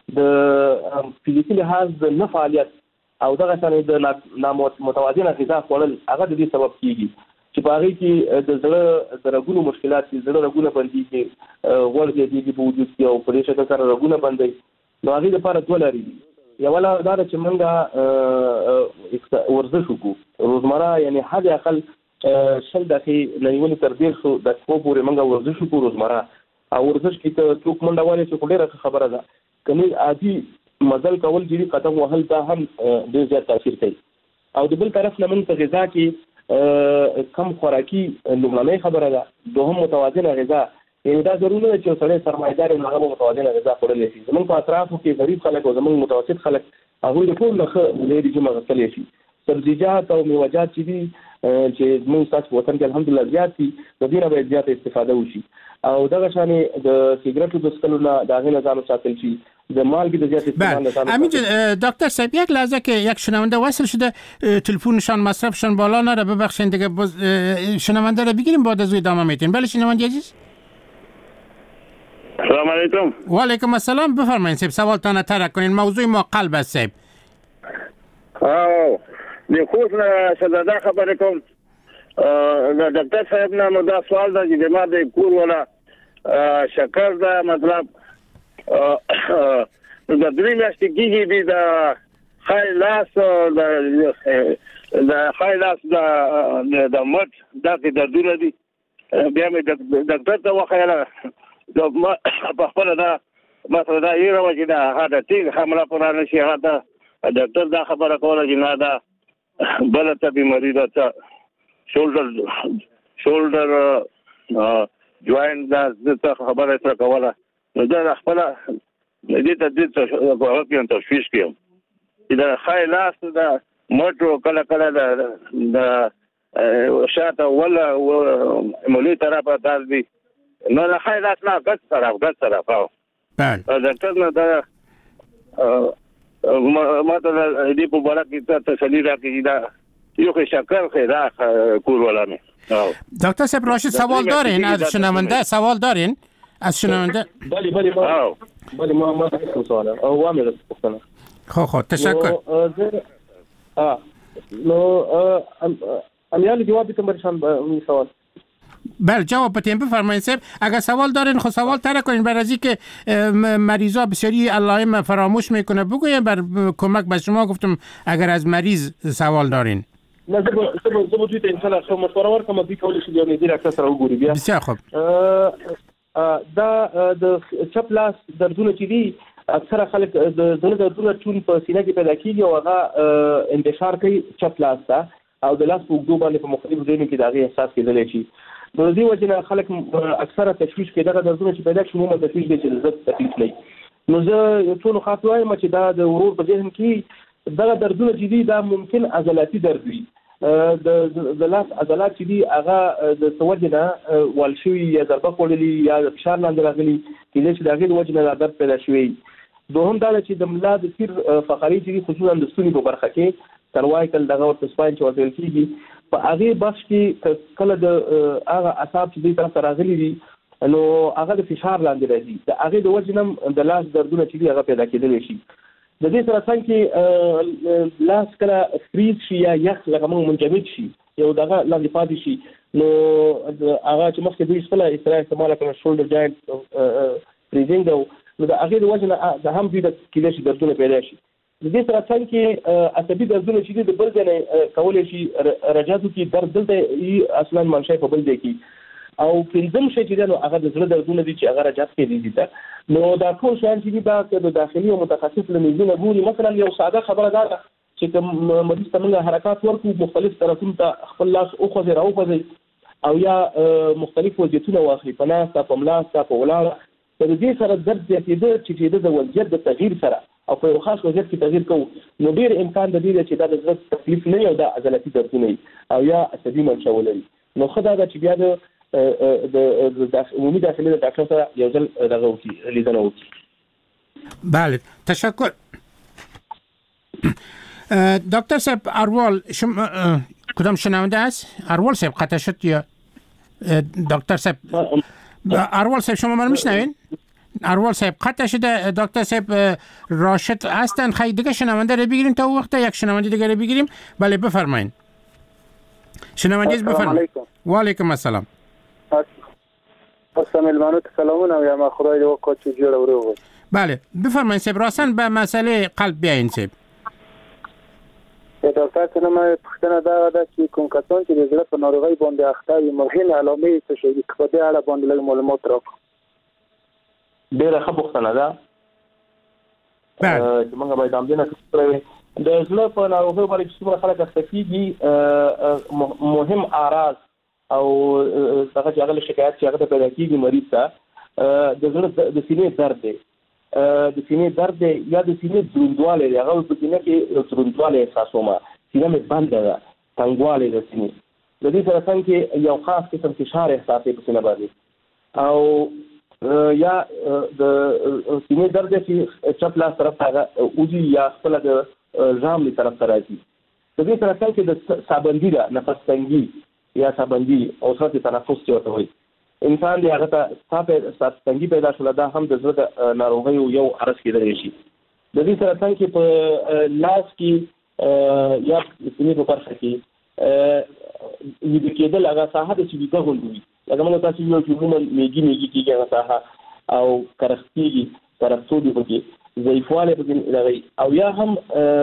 [SPEAKER 6] د فزیکي لحاظ د نه فعالیت او دغه څنګه د نامتوازنه غذا خوړل هغه د دې سبب کیږي چې په هغې کې د زړه د رګونو مشکلات دي، زړه رګونه بندېږي، غوړ زیاتېږي په وجود کې او په دې شکل سره رګونه بندوي. نو هغې لپاره دوه لارې دي. یوه لاره دا ده چې موږ ورزش وکړو روزمره، یعنی حد اقل شل دقیقې نه نیولې تر دېرشو دقیقو پورې موږ ورزش وکړو روزمره. او ورزش کې که څوک منډه والی چې خو ډېره خبره ده، که نه عادي مزل کول جدي قدم وهل دا هم ډېر زیات تاثیر کوي. او د بل طرف نه موږ په غذا کې کم خوراکي لومړنۍ خبره ده، دوهم متوازنه غذا، یعنې دا ضروري نه ده چې یو سړی سرمایه‌دار وي نو هغه به متوازنه غذا خوړلی شي. زموږ په اطرافو کې غریب خلک او زموږ متوسط خلک هغوی د ټول نه ښه لوی رژیم اخیستلی شي. سبزیجات او میوه‌جات چې دي چې زموږ ستاسو په وطن کې الحمدلله زیات دي، د دې نه باید زیاته استفاده وشي. او دغه شانې د سیګریټو د څښلو نه د هغې نه ځان وساتل شي، د مالګې د زیات استعمال نه ځان
[SPEAKER 5] امین جان. دکتر صاحب یک لحظه که یک شنونده وصل شده تلفنشان مصرفشان بالا نره، ببخشید دیگه شنونده رو بگیریم بعد از ادامه میتیم. بله شنونده عزیز.
[SPEAKER 13] سلام علیکم.
[SPEAKER 5] و علیکم السلام. بفرمایید صاحب سوالتان ترک کنین. موضوع ما قلب است صاحب.
[SPEAKER 13] او د خوست نه شداده خبرې کوم. د ډاکټر صاحب نه مو دا سوال ده چې ما د کور ولا شکر ده مطلب د درې میاشتې کېږي د خای لاس د خای لاس د مټ داسې دردونه دي. بیا مې ډاکټر ته وښیله په خپله دا مثلا دا یېره وه چې دا هارټ اټیک حمله پر را نه شي. هغه ته ډاکټر دا خبره کوله چې نه دا بله څه بیماري ده، څه شولډر شولډر جوائنټ دا څه خبره یې سره کوله. نو دا خپله دې ته دې ته هغه کښې تشویش کړم چې د ښی لاس د مټو کله کله د شاته وله مولي طرفه درد وي، نو د ښی لاس نه ګچ طرف ګچ طرف او ډاکټر نه دا ما ته دې په باره کې تسلی راکړي دا یو که شکر خیره کور ولانه.
[SPEAKER 5] دکتر صاحب راشد سوال دارین از شنونده؟ سوال دارین از شنونده؟
[SPEAKER 6] بله بله ما بله ما ما سوال او عامل پوښتنه.
[SPEAKER 5] خو خو تشکر.
[SPEAKER 6] اه نو امیال جواب کوم برشان سوال.
[SPEAKER 5] بله جواب بدین بفرمایید صاحب. اگر سوال دارین خود سوال طرح کنین، برای از اینکه مریضا بسیاری علائم فراموش میکنه بگوین. بر کمک به شما گفتم اگر از مریض سوال دارین.
[SPEAKER 6] نه زه زه زه دوی ته ان شاء الله خو مشوره ورکوم دوی کولی شي یو نه ډیره سره وګوري بیا.
[SPEAKER 5] بسیار خوب.
[SPEAKER 6] دا د چپ لاس دردونه چې دي اکثره خلک د زړه دردونه ټول په سینه کې پیدا کیږي او هغه انتشار کوي چپ لاس ته او د لاس په وګړو باندې په مختلفو ځایونو کې دا غي احساس کېدلی شي. نو دې وجه خلک اکثره تشویش کې دغه دردونه چې پیدا شي مو تشویش دي چې زړه تکلیف نه. نو زه یو ټول خاطر وایم چې دا د ورور په ذهن کې دغه دردونه چې دي دا ممکن عضلاتي درد وي. د د لاس عضلات چې دي هغه د توجنه والشوي یا ضربه کوللی یا فشار لاندې راغلي کله چې دغه وجنه درد پیدا شوی. دوهم دا چې د ملا د سیر فقري چې خصوصا د ستوني په برخه کې تروای کله دغه ورته سپاین چې ورته کیږي په هغه بخش کې کله د هغه اعصاب چې د طرف راغلي دي نو هغه د فشار لاندې راځي. د هغه د وجنه د لاس دردونه چې هغه پیدا کېدلی شي. د دې سره څنګه لاس کله فریز شي یا یخ لکه موږ منجمد شي یو دغه لاندې پاتې شي نو هغه چې مخکې دوی خپل استراحت استعمال کړي شولډر جاینټ فریزینګ نو د هغه د وجنه د هم دې د کله شي دردونه پیدا شي. د دې سره څنګه عصبي دردونه چې د بل ځای کولای شي رجاتو کې درد دلته اصلا منشأ په بل ځای کې او پنځم شي چې نو هغه د زړه دردونه دي چې هغه رجات کې دي ته نو دا ټول شان چې دا د داخلي او متخصص لمنځونه ګوري. مثلا یو ساده خبره ده چې کوم مریض ته موږ حرکات ورکو مختلف طرفونو ته خپل لاس او خو راو خوځي او یا مختلف وضعیتونه واخلي په ناس په ملاس په ولاړه د دې سره درد زیاتېده چې د وضعیت د تغییر سره او په یو خاص وضعیت کې تغییر کوو نو ډیر امکان د دې چې دا د زړه تکلیف نه یو د عضلاتي دردونه او یا عصبي منشأ ولري. نو خدای دا چې بیا د د عمومي داخلي د ډاکټر سره یو ځل دغه وکړي لیدنه وکړي.
[SPEAKER 5] بله تشکر. دکتر صاحب اروال شما کدام شنونده است؟ اروال صاحب قطع شد یا دکتر صاحب اروال صاحب شما من میشنوین؟ اروال صاحب قطع شده. دکتر صاحب راشد هستن. خیلی دیگه شنونده رو بگیریم تا وقت یک شنونده دیگه رو بگیریم. بله بفرمایید. شنونده بفرمایید. و علیکم السلام.
[SPEAKER 12] السلام علیکم سلامونه یا ما خدای دې وکړي چې جوړ اورو.
[SPEAKER 5] بله بفرمایید صاحب راسن به مسئله قلب بیاین صاحب.
[SPEAKER 12] دکتر څنګه ما پوښتنه دا ده چې کوم کسان چې د زړه په ناروغۍ باندې اخته وي مهم علامې څه شي په دې اړه باندې لږ معلومات راکړه.
[SPEAKER 6] ډیره ښه پوښتنه ده.
[SPEAKER 5] بله
[SPEAKER 6] چې موږ باید هم دې نه کوو د زړه په ناروغۍ باندې چې څومره خلک اخته کېږي مهم اعراض او دغه چې هغه شکایت چې هغه پیدا کیږي مریض ته د زړه د سینې درد دی د سینې درد دی یا د سینې دروندوالی دی. هغه په سینه کې دروندوالی احساسوم سینه مې بنده ده تنګوالی د سینې د دې سره څنګه یو خاص قسم فشار احساس په سینه باندې او یا د سینې درد چې چپ لاس طرف ته اوږي یا خپل د ژامې طرف ته راځي. د دې سره څنګه د سابندي ده نفس تنګي یا سابندي او سره تنفس چې ورته وایي انسان دی هغه ته سات تنګي پیدا شول دا هم د زړه ناروغي یو عرض کېدلی شي. د دې سره څنګه په لاس کې یا سینې په برخه کې د کېدل هغه ساحه د چې د غونډوي لکه موږ تاسو یو چې موږ میګي میګي کېږي هغه ساحه او کرختيږي ترڅو پکې ضعیفواله پکې لغوي او یا هم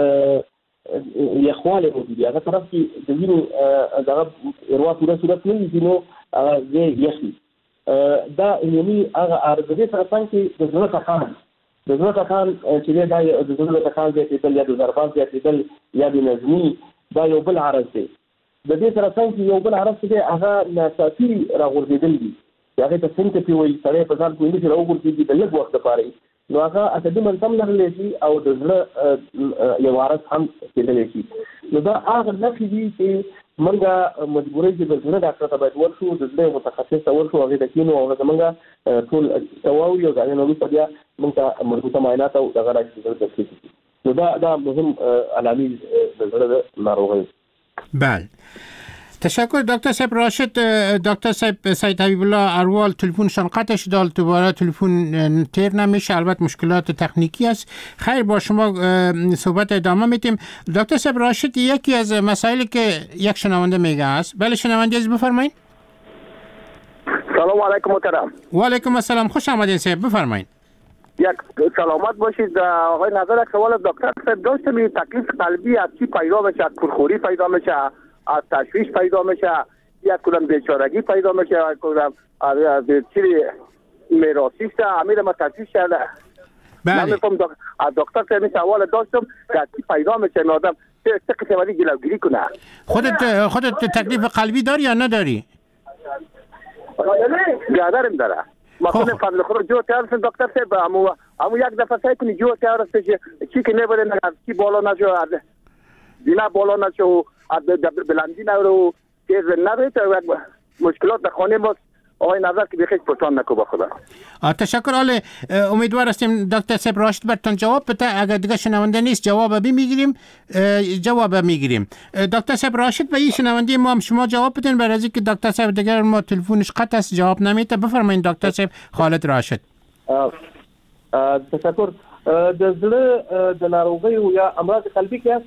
[SPEAKER 6] یخواله موجودي هغه طرف کې د وینې دغه اروا پوره صورت نه دي نو هغه یخي دا عمومي هغه ارزه سره څنګه د زړه تکان د زړه تکان چې دا د زړه تکان زیاتېدل یا د ضربات زیاتېدل یا د نظمي دا یو بل عرض دی. د دې سره څنګه یو بل عرض دی هغه ناڅاپي راغورځېدل دي هغه ته څنګه پیوي سره په ځان کې چې راغورځېږي د لږ وخت لپاره نو هغه اته منظم لرلی شي او د زړه یو عرض هم کېدلی شي. نو دا هغه نښې دي چې موږ مجبورې چې د زړه ډاکټر ته باید ورشو د زړه متخصص ته ورشو هغې ته کینو هغه زموږ ټول تواوري او د هغې نه وروسته بیا موږ ته مربوطه معاینات او دغه راځي د زړه تشخیص نو دا دا مهم علامې د زړه ناروغي.
[SPEAKER 5] بله تشکر دکتر صاحب راشد. دکتر صاحب سید حبیب الله اروال تلفنشان قطع شد، دوباره تلفن تیر نمیشه، البته مشکلات تکنیکی است. خیر با شما صحبت ادامه میتیم. دکتر صاحب راشد یکی از مسائلی که یک شنونده میگه است. بله شنونده از بفرمایید.
[SPEAKER 14] سلام علیکم محترم.
[SPEAKER 5] و علیکم السلام، خوش آمدید صاحب، بفرمایید.
[SPEAKER 14] یک سلامت باشید آقای نظر. یک سوال دکتر صاحب داشتم، این تکلیف قلبی از چی پیدا میشه؟ از پرخوری پیدا میشه، از تشویش پیدا میشه، یک کدام بیچارگی پیدا میشه، یک کدام از چی میراثی است؟ امیر ما تشویش شده.
[SPEAKER 5] بله.
[SPEAKER 14] نمیفهم از دکتر صاحب سوال داشتم که چی پیدا میشه این آدم چه قسم ولی جلوگیری کنه.
[SPEAKER 5] خودت خودت تکلیف قلبی داری یا نداری؟
[SPEAKER 14] بیادرم داره. مثلا فضل خود جو تیار است دکتر صاحب، امو امو یک دفعه سعی کنی جو تیار است که چی که نبوده نه کی بالا نشو، دینا بالا نشو، از بلندی نرو، تیز نرو، تو مشکلات در خانه ما آقای نظر که بخیر پرسان نکو با خدا.
[SPEAKER 5] تشکر. آله امیدوار هستیم دکتر صاحب راشد برتون جواب بده. اگر دیگه شنونده نیست جواب بی میگیریم، جواب میگیریم. دکتر صاحب راشد به این شنونده ما هم شما جواب بدین، برای اینکه دکتر صاحب دیگر ما تلفنش قطع است جواب نمیده. بفرمایید دکتر صاحب خالد راشد.
[SPEAKER 6] تشکر. د زړه د ناروغي یا امراض قلبي کې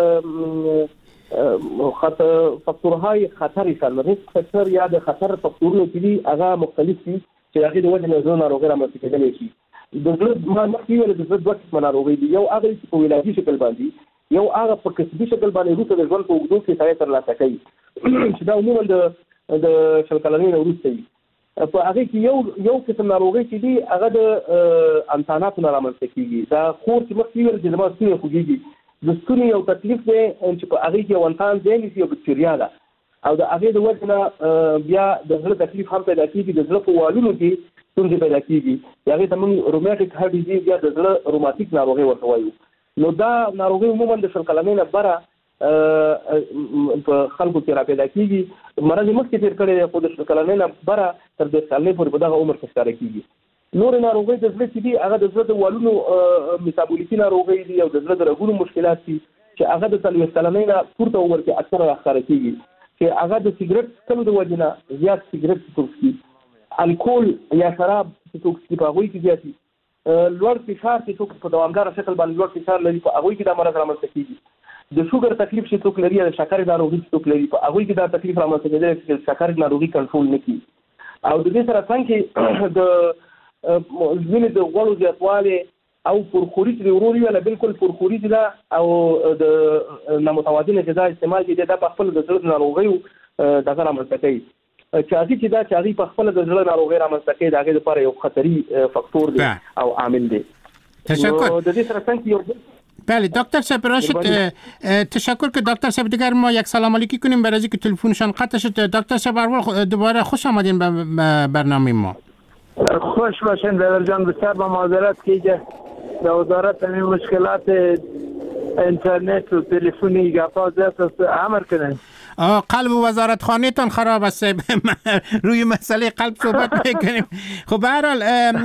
[SPEAKER 6] خطر فاکتورهای خطر شامل ریسک فاکتور یا د خطر فاکتورونو چې دي هغه مختلف دي چې هغه د وجه نه زړه ناروغي رامنځته کېدلی شي. د زړه ما مخکې ویل د زړه دوه قسمه ناروغي دي، یو هغه چې په ولادي شکل باندې، یو هغه په کسبي شکل باندې وروسته د ژوند په اوږدو کې سړی ترلاسه کوي چې دا عموما د د شل کلنۍ نه وروسته وي. په هغه کې یو یو قسم ناروغي چې دي هغه د انساناتو نه رامنځته کېږي. دا خور چې مخکې ویل چې زما ستونی خوږېږي، د ستوني یو تکلیف دی چې په هغه کې یو انسان ځای نیسي، یو بکتریا ده، او د هغې د وجه نه بیا د زړه تکلیف هم پیدا کېږي، د زړه په والونو کې ستونزې پیدا کېږي، هغې ته موږ روماتیک هارت ډیزیز یا د زړه روماتیک ناروغي ورته وایو. نو دا ناروغي عموما د شل کلنۍ نه بره په خلکو کې را پیدا کېږي. مرض یې مخکې تېر کړی دی، خو د شل کلنۍ نه بره تر دېرش کلنۍ پورې په دغه عمر کې ښکاره کېږي. نور ناروغي د زړه چې دي هغه د زړه د والونو میتابولیکي ناروغي دي او د زړه د رګونو مشکلات دي چې هغه د څلوېښت کلنۍ نه پورته عمر کې اکثره راښکاره کېږي، چې هغه د سګرټ څښلو د وجې نه زیات سګرټ چې څوک څښي، الکول یا شراب چې څوک څښي په هغوی کې زیات دي، لوړ فشار چې څوک په دوامداره شکل باندې لوړ فشار لري په هغوی کې دا مرض رامنځته کېږي، د شوګر تکلیف چې څوک لري یا د شکرې ناروغي چې څوک لري په هغوی کې دا تکلیف رامنځته کېدلی چې د شکرې ناروغي کنټرول نه کړي. او د دې سره څنګه د وینې د غوړو زیاتوالی او پرخوري چې ورور ویله بالکل پرخوري دي او د نامتوازنه غذا استعمال کې دا په خپل د زړه ناروغیو دغه رامنځته کوي. چاغي چې دا چاغي په خپل د زړه ناروغي رامنځته کوي دا غي لپاره یو خطري فاکتور دی او عامل دی.
[SPEAKER 5] تشکر.
[SPEAKER 6] د دې سره څنګه یو
[SPEAKER 5] بله دکتر صاحب راشد تشکر که دکتر صاحب دیگر ما یک سلام علیکی کنیم برای اینکه تلفنشان قطع شد. دکتر صاحب اروال دوباره خوش آمدین به برنامه ما.
[SPEAKER 7] خوش باشین دلال جان. بسیار با معذرت که در وزارت همین مشکلات اینترنت و تلفنی گپا زیاد عمل کنن.
[SPEAKER 5] قلب وزارت خانه تان خراب است. روی مسئله قلب صحبت میکنیم. خب به هر حال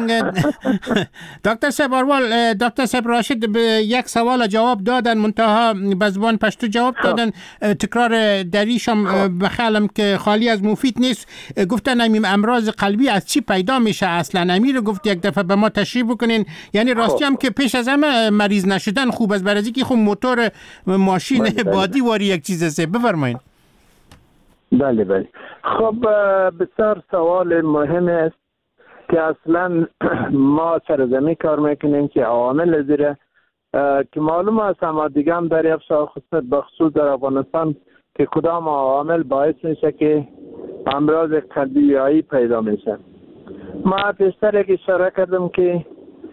[SPEAKER 5] دکتر صاحب اروال دکتر صاحب راشد به یک سوال جواب دادن، منتها به زبان پشتو جواب دادن، تکرار دریشم بخیالم که خالی از مفید نیست. گفتن امیم امراض قلبی از چی پیدا میشه اصلا؟ امیر گفت یک دفعه به ما تشریح بکنین. یعنی راستی هم که پیش از همه مریض نشدن خوب است، برای اینکه خب موتور ماشین بادی واری یک چیز است. بفرمایید.
[SPEAKER 7] بله بله. خب بسیار سوال مهم است که اصلا ما سرزمین کار میکنیم که عوامل زیره که معلوم است، اما دیگه هم در افشار خصوص بخصوص در افغانستان که کدام عوامل باعث میشه که امراض قلبی پیدا میشه. ما پیشتر یک اشاره کردم که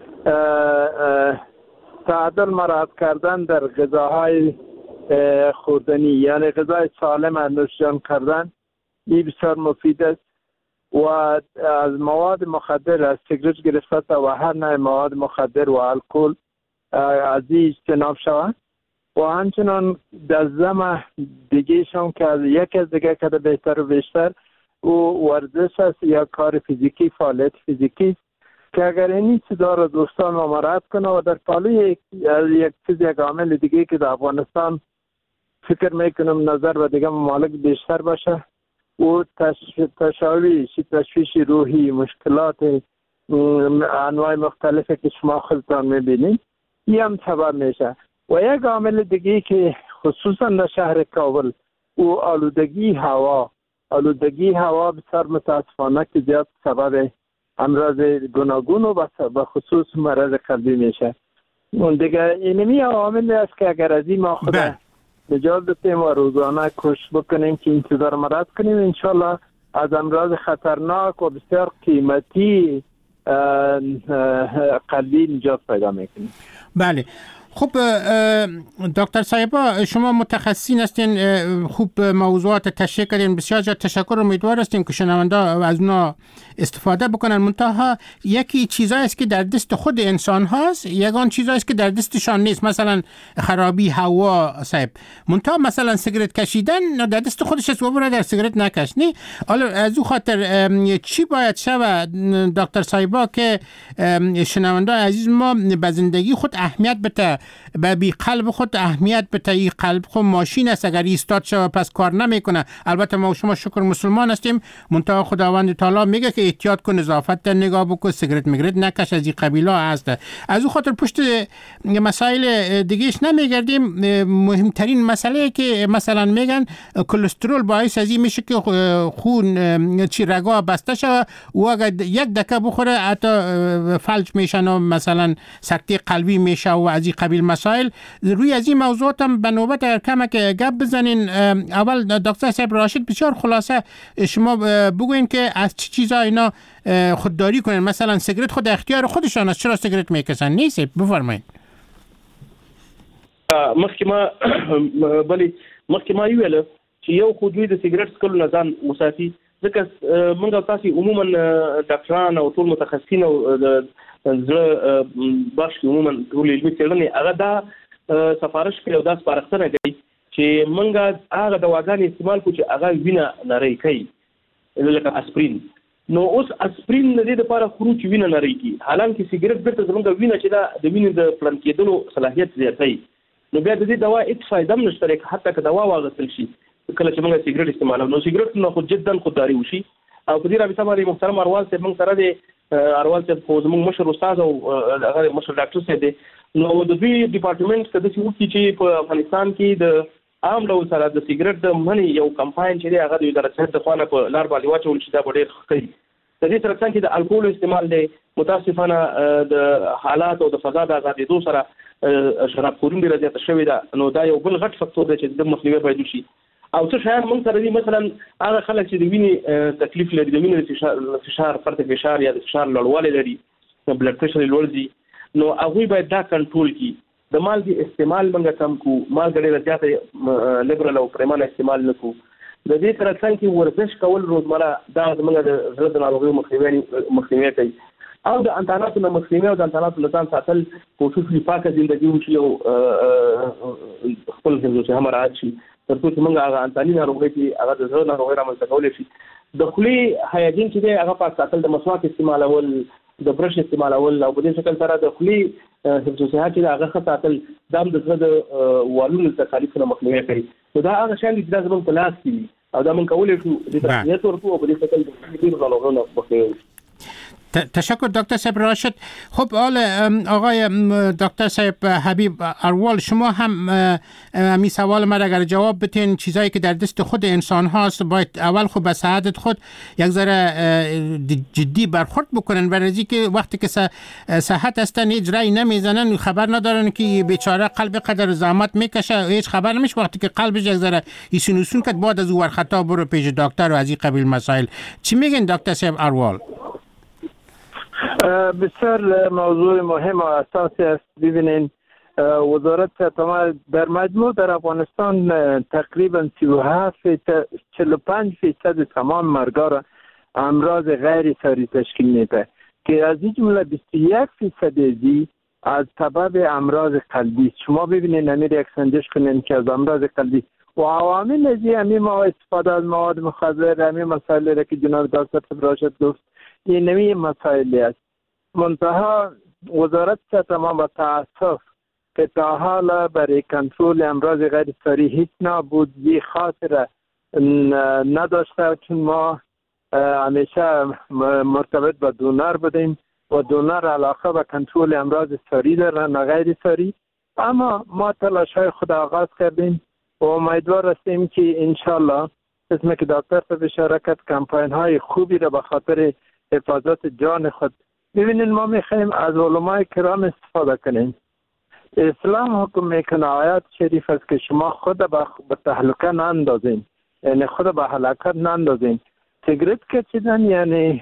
[SPEAKER 7] تعادل مراعات کردن در غذاهای خوردنی یعنی غذای سالم نوشیدن کردن این بسیار مفید است و از مواد مخدر از سیگرت گرفته تا و هر نوع مواد مخدر و الکل از این اجتناب شود و همچنان در زمان دیگه شون که از یک از دیگه کده بهتر و بیشتر و ورزش است یا کار فیزیکی، فعالیت فیزیکی که اگر این چیزا را دوستان ما مراعات کنه و در پالوی یک یک چیز یک عامل دیگه که در افغانستان فکر میکنم نظر و دیگه ممالک بیشتر باشه و تشویش تشویش روحی، مشکلات انواع مختلفی که شما خودتان میبینید این هم سبب میشه. و یک عامل دیگه که خصوصا در شهر کابل او آلودگی هوا آلودگی هوا بسیار متاسفانه که زیاد سبب امراض گوناگون و به خصوص مرض قلبی میشه. اون دیگه اینمی عامل است که اگر از این ما خود نجات بتیم و روزانه کوشش بکنیم که این چیزا رو مراعات کنیم، انشالله از امراض خطرناک و بسیار قیمتی قلبی نجات پیدا میکنیم.
[SPEAKER 5] بله. خب دکتر صاحبا شما متخصصین هستین، خوب موضوعات تشریح کردین، بسیار زیاد تشکر. امیدوار هستیم که شنونده از اونا استفاده بکنن. منتها یکی چیزایی است که در دست خود انسان هاست، یگان چیزایی است که در دستشان نیست، مثلا خرابی هوا صاحب. منتها مثلا سیگرت کشیدن در دست خودش است و برای در سیگرت نکش نی. حالا از او خاطر چی باید شود دکتر صاحبا که شنونده عزیز ما به زندگی خود اهمیت بده، به بی قلب خود اهمیت بده؟ این قلب خود ماشین است، اگر ایستاد شود پس کار نمیکنه. البته ما شما شکر مسلمان هستیم، منتها خداوند تعالی میگه که احتیاط کن، نظافت در نگاه بکن، سیگرت میگرد نکش، از این قبیله هست. از اون خاطر پشت مسائل دیگهش نمیگردیم. مهمترین مسئله که مثلا میگن کلسترول باعث از این میشه که خون چی رگا بسته شود و اگر یک دکه بخوره حتی فلج میشن و مثلا سکته قلبی میشه و از این قبیل مسائل. روی از این موضوعات هم به نوبت اگر کمک گپ بزنین. اول دکتر صاحب راشد بسیار خلاصه شما بگوین که از چه چیزا اینا خودداری کنن. مثلا سیگرت خود اختیار خودشان است، چرا سیگرت میکشن؟ نیست. بفرمایید.
[SPEAKER 6] مخکې ما بلې مخکې ما ویل چې یو خو دوی د سیګریټ څکلو نه ځان وساتي، ځکه موږ او تاسو عموما ډاکټران او ټول متخصصین او د زړه بخش عموما ټول علمي څېړنې هغه دا سفارش کوي او دا سپارښتنه کوي چې موږ هغه دواګانې استعمال کړو چې هغه وینه نری کوي، لکه اسپرین. نو اوس اسپرین د دې لپاره خورو چې وینه نری کی، حالانکه سیګریټ بیرته زموږ وینه چې دا د وینې د پلن کېدلو صلاحیت زیاتوي. نو بیا د دې دوا هیڅ فایده هم نشته، حتی که دوا واغستل شي کله چې موږ سیګریټ استعمالوو. نو سیګریټ نه خو جدا خودداري وشي. او په دې رابطه باندې محترم اروال صاحب موږ سره دی، اروال صاحب خو زموږ مشر استاد او هغه مشر ډاکټر صاحب دی. نو د دوی ډپارټمنټ ته داسې وکړي چې په افغانستان کې د عام ډول سره د سیګریټ د منې یو کمپاین چې دی هغه د وزارت صحت د خوا نه په لار باندې واچول شي. دا به ډېر ښه کوي. د دې سره څنګه چې د الکول استعمال دی متاسفانه د حالات او د فضا د آزادېدو سره شراب خورون ډېره زیاته شوې ده. نو دا یو بل غټ فکتور دی چې د مخنیوي باید وشي. او څه شیان موږ سره دي، مثلا هغه خلک چې د وینې تکلیف لري، د وینې فشار فرط فشار یا د فشار لوړوالی لري، بلډ پریشر یې لوړ دي، نو هغوی باید دا کنټرول کړي. د مالګې استعمال موږ کم کړو، مالګه ډېره زیاته لیبرل او پریمانه استعمال نه کړو. د دې سره څنګه ورزش کول روزمره دا زموږ د زړه د ناروغیو مخنیوی کوي. او د انتاناتو نه مخنیوی او د انتاناتو له ځان ساتل کوشش وکړي پاکه زندګي وشي او خپل حفظ الصحه مراعات شي، تر څو چې موږ هغه انتاني ناروغۍ چې هغه د زړه ناروغۍ رامنځته کولی شي. د خولې هایجین چې دی هغه پاک ساتل، د مسواک استعمالول، د برش استعمالول، او په دې شکل سره د خولې حفظ الصحه چې هغه ښه ساتل دا هم د زړه د والونو تکالیفو نه مخنیوی کوي. نو دا هغه شیان دي چې دا زموږ په لاس کې دي او دا موږ کولی شو د تقویت ورکړو او په دې شکل د ډېرو ناروغیو نه مخنیوی.
[SPEAKER 5] تشکر دکتر صاحب راشد. خب حالا آقای دکتر صاحب حبیب اروال، شما هم می سوال ما اگر جواب بتین، چیزایی که در دست خود انسان هاست باید اول خود به سعادت خود یک ذره جدی برخورد بکنن، برای که وقتی که صحت هستن هیچ رای نمیزنن، خبر ندارن که بیچاره قلب قدر زحمت میکشه، هیچ خبر نمیشه وقتی که قلبش یک ذره ایسون ایسون کرد بعد از او خطا برو پیش دکتر و از این قبیل مسائل. چی میگن دکتر صاحب اروال؟
[SPEAKER 7] بسیار موضوع مهم و اساسی است. ببینین وزارت صحت در مجموع در افغانستان تقریبا سی و هفت چهل و پنج فیصد تمام مرگا را امراض غیر ساری تشکیل میده که از این جمله بیست و یک فیصد ازی از سبب امراض قلبی. شما ببینین امیر یک سنجش کنین که از امراض قلبی و عوامل ازی همین ما استفاده از مواد مخدر، همین مسائل را که جناب دکتر راشد گفت، این نوی مسائلی است. منتها وزارت تمام با تاسف که تا حالا برای کنترل امراض غیر ساری هیچ نبود یه خاطر نداشته، چون ما همیشه مرتبط با دونر بودیم و دونر علاقه به کنترل امراض ساری دارن نه غیر ساری. اما ما تلاش های خود آغاز کردیم و امیدوار هستیم که انشالله اسم که دکتر به شرکت کمپاین های خوبی را به خاطر حفاظت جان خود. ببینید ما میخوایم از علمای کرام استفاده کنیم. اسلام حکم میکنه، آیات شریف است که شما خود به تهلکه ناندازین، یعنی خود به هلاکت ناندازین. سیگرت کشیدن یعنی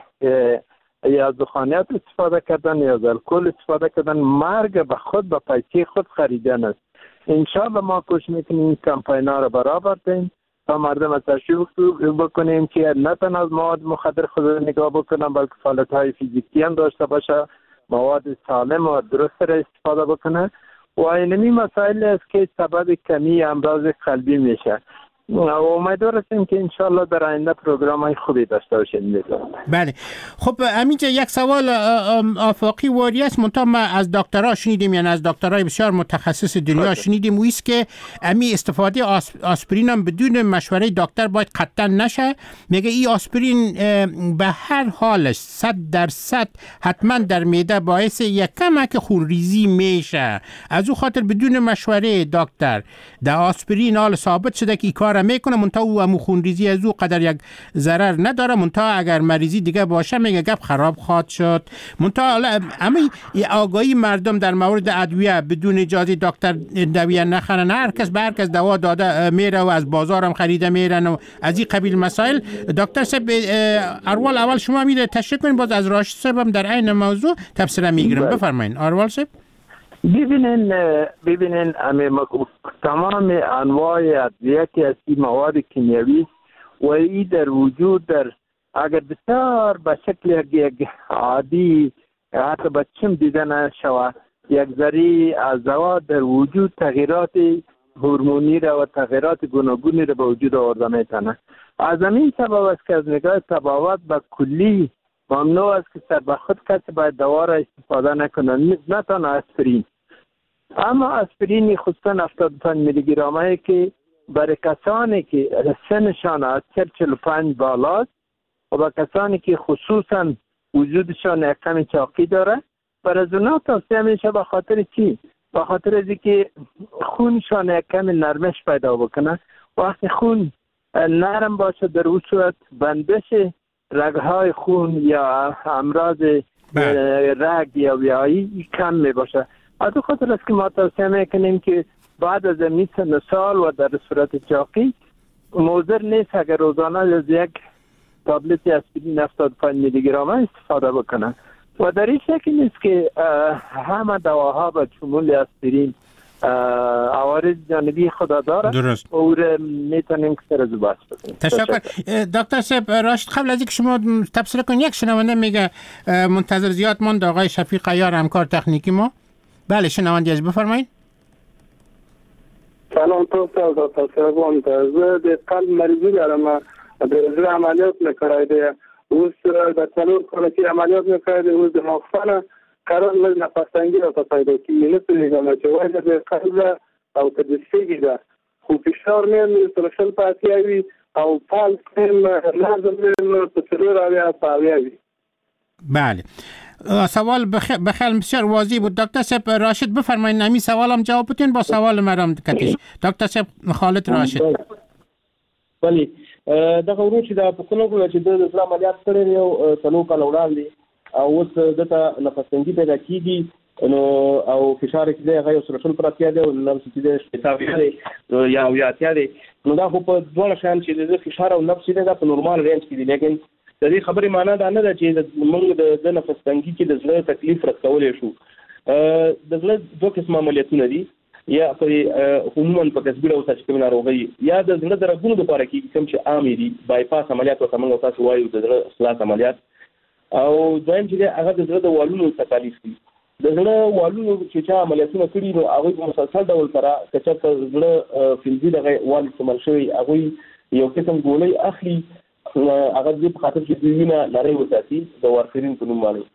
[SPEAKER 7] یا دخانیات استفاده کردن یا از الکل استفاده کردن مرگ به خود به پیسه خود خریدن است. انشاءالله ما کوشش میکنیم این کمپاین ها را برابر دهیم تا مردم تشویق بکنیم که نه تنها از مواد مخدر خود نگاه بکنن بلکه فعالیت های فیزیکی هم داشته باشه، مواد سالم و درست را استفاده بکنه و اینمی مسائل است که سبب کمی امراض قلبی میشه. امیدوار هستیم که انشالله در آینده پروگرام های خوبی داشته باشیم.
[SPEAKER 5] بله خب امینجا یک سوال آفاقی واری است، منتها ما از دکترها شنیدیم، یعنی از دکترهای بسیار متخصص دنیا شنیدیم و است که امی استفاده آسپرین هم بدون مشوره دکتر باید قطعا نشه. میگه این آسپرین به هر حالش صد درصد حتما در معده باعث یک کمک خونریزی میشه، از او خاطر بدون مشوره دکتر در آسپرین حال ثابت شده که کار میکنه، منتها او امو خونریزی از او قدر یک ضرر نداره، منتها اگر مریضی دیگه باشه میگه گپ خراب خواهد شد. منتها اما آگاهی مردم در مورد ادویه بدون اجازه دکتر دویه نخرن، هر کس به هر کس دوا داده میره و از بازارم خریده میرن و از این قبیل مسائل. دکتر صاحب اروال اول شما میره تشریح کنین، باز از راشد صاحب هم در عین موضوع تفسیر میگیرم. بفرمایید اروال صاحب.
[SPEAKER 7] ببینین ببینین تمام انواع ادویه که از این مواد کیمیایی و ای در وجود در اگر بسیار به شکل یک عادی حتی بچم دیده نشود یک ذری از دوا در وجود تغییرات هورمونی را و تغییرات گوناگونی را به وجود آورده میتونه. از همین سبب است که از نگاه تباوت به کلی ممنوع است که سر به خود کسی باید دوا را استفاده نکنه، نه تنها آسپرین. اما آسپرین خصوصا هفتاد و پنج میلی گرمه که برای کسانی که سنشان از چهل و پنج بالاست و با کسانی که خصوصا وجودشان یک کمی چاقی داره، برای از اونا توصیه میشه. به خاطر چی؟ به خاطر از اینکه خونشان یک کمی نرمش پیدا بکنه. وقتی خون نرم باشه در اون صورت بندش رگهای خون یا امراض رگ یا ویایی کم می باشه. از اون خاطر است که ما توصیه میکنیم که بعد از این سن سال و در صورت چاقی مضر نیست اگر روزانه از یک تابلت آسپرین هفتاد و پنج میلی گرمه استفاده بکنن و در این شکل نیست که همه دواها به شمول آسپرین عوارض جانبی خدا داره.
[SPEAKER 5] درست.
[SPEAKER 7] او را میتونیم که سر زو بحث بکنیم.
[SPEAKER 5] تشکر. دکتر صاحب راشد قبل از اینکه شما تفسیر کنید، یک شنونده میگه منتظر زیاد ماند، آقای شفیق عیار همکار تکنیکی ما. بله شنونده از بفرمایید.
[SPEAKER 15] سلام تو دکتر صاحب، منتظر د قلب مریضی دارم، در عملیات میکرده اوس د څلور کله چې عملیات میکرده اوس د مخفنه قرار مې نفس تنګي او پیدا کیږي نه پیژنم چې وایي د قلب او تدسیږي ده خو فشار مې ترشل پاتیاوي او پالس مې لازم مې تسرور اویا پاویاوي.
[SPEAKER 5] بله سوال بخ... بخیل بسیار واضح بود. دکتر صاحب راشد بفرمایید، نمی سوالم جواب بدین با سوال مرام کتیش. دکتر صاحب خالد راشد.
[SPEAKER 6] بله دغه ورو چې د پښتنو کول چې د اسلام عملیات کړی یو څلو کال وړاندې او اوس دته نفس تنګي پیدا کیږي نو او فشار کې دی هغه سره ټول پراتیا دی او نفس کې دی شپږ دی یا یا اتیا دی نو دا خو په ډول شان چې د فشار او نفس دی په نورمال رینج کې دی، لیکن د دې خبرې معنی دا نه ده چې موږ د نفس تنګي کې د زړه تکلیف رسولې شو. د زړه دوه قسمه عملیاتونه دي، یا په عموما په کسبي او تشکیل ناروغي یا د زړه د رګونو لپاره کې کوم چې عام دي بایپاس عملیات او څنګه تاسو وایو د زړه اصلاح عملیات، او دویم چې هغه د زړه د والونو تکالیف دي. د زړه والونو چې چا عملیاتونه کړي نو هغه په مسلسل ډول سره کچا په زړه فلزي دغه وال استعمال شوی هغه یو قسم ګولۍ اخلي هغه د په خاطر چې دوی نه لري وساتي د وارفرین په نوم باندې.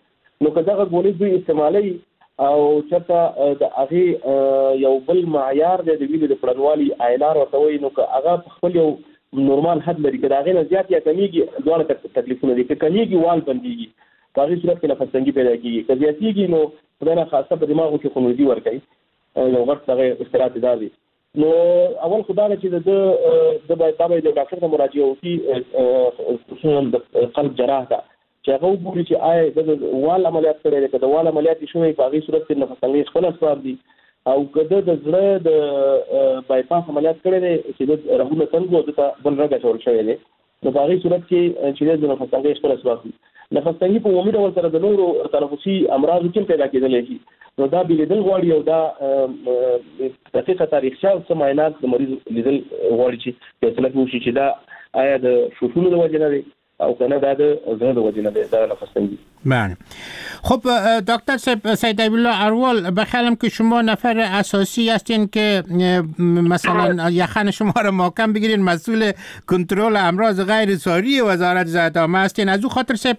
[SPEAKER 6] نو که دغه ګولۍ دوی استعمالي او چېرته د هغې یو بل معیار دی د وینې د پړنوالي آی ال آر ورته وایي، نو که هغه په خپل یو نورمال حد لري، که د هغې نه زیات یا کمیږي دواړه تکلیفونه دي. که کمیږي وال بندېږي، په هغې صورت کې نفس تنګي پیدا کېږي. که زیاتېږي نو خدای نخواسته په دماغو کې خونریزي ورکوي، یو غټ دغه اختلاط دا دی. نو اول خو دا ده چې د د باید دا باید د ډاکټر ته مراجعه وکړي، خصوصا د قلب جراح ته، چې هغه وګوري چې آیا د وال عملیات کړی دی. که د وال عملیات یې شوی په هغې صورت کې نفس تنګۍ خپل اسباب دي، او که د د زړه د بایپاس عملیات کړی دی چې د رګونه تنګ و دته بل رګ اچول شوی دی، نو په هغې صورت کې چې د نفس تنګۍ خپل اسباب دي. نفس تنګي په عمومي ډول سره د نورو تنفسي امراضو کې پیدا کېدلی شي، نو دا بیلیدل غواړي او دا دقیقه تاریخچه او څه معاینات د مریض لیدل غواړي چې فیصله وشي چې دا آیا د شوشونو د وجې نه دی او کنه دا د زړه د وجې نه دی، دا نفس تنګي.
[SPEAKER 5] بله. خب دکتر سید ایوب الله اروال، بخیالم که شما نفر اساسی هستین که مثلا یخن شما رو محکم بگیرین، مسئول کنترل امراض غیر ساری وزارت زراعت عامه هستین. از او خاطر سب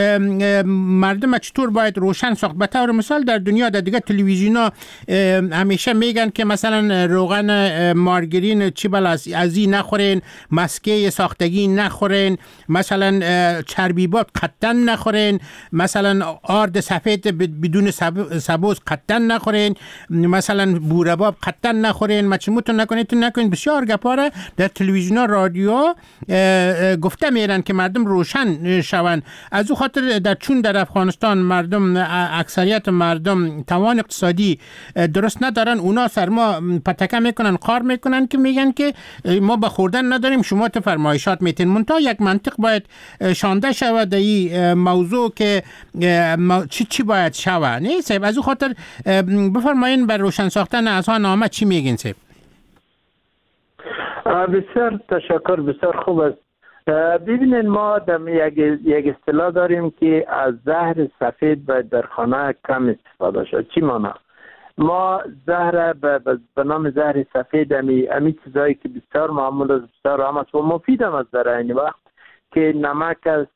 [SPEAKER 5] مردم چطور باید روشن ساخت؟ به طور مثال در دنیا در دیگه تلویزیونا همیشه میگن که مثلا روغن مارگرین چی بلا از این نخورین، مسکه ساختگی نخورین، مثلا چربیبات قطعا نخورین، مثلا آرد سفید بدون سبوز قطعا نخورین، مثلا بورباب قطعا نخورین، مچموتون نکنین، تو نکنین. بسیار گپاره در تلویزیون رادیو گفته میرن که مردم روشن شون. از او خاطر در چون در افغانستان مردم، اکثریت مردم توان اقتصادی درست ندارن، اونا سرما پتکه میکنن، قار میکنن که میگن که ما به خوردن نداریم، شما تو فرمایشات میتین. منتها یک منطق باید شانده شود در این موضوع که چی چی باید شود. نه صاحب، از او خاطر بفرمایین بر روشن ساختن اذهان چی میگین صاحب؟
[SPEAKER 7] بسیار تشکر، بسیار خوب است. ببینید ما در یک یک اصطلاح داریم که از زهر سفید باید در خانه کم استفاده شد. چی معنی؟ ما زهر به نام زهر سفید امی امی چیزایی که بسیار معمول است، بسیار عام است و مفید هم است در این وقت، که نمک است،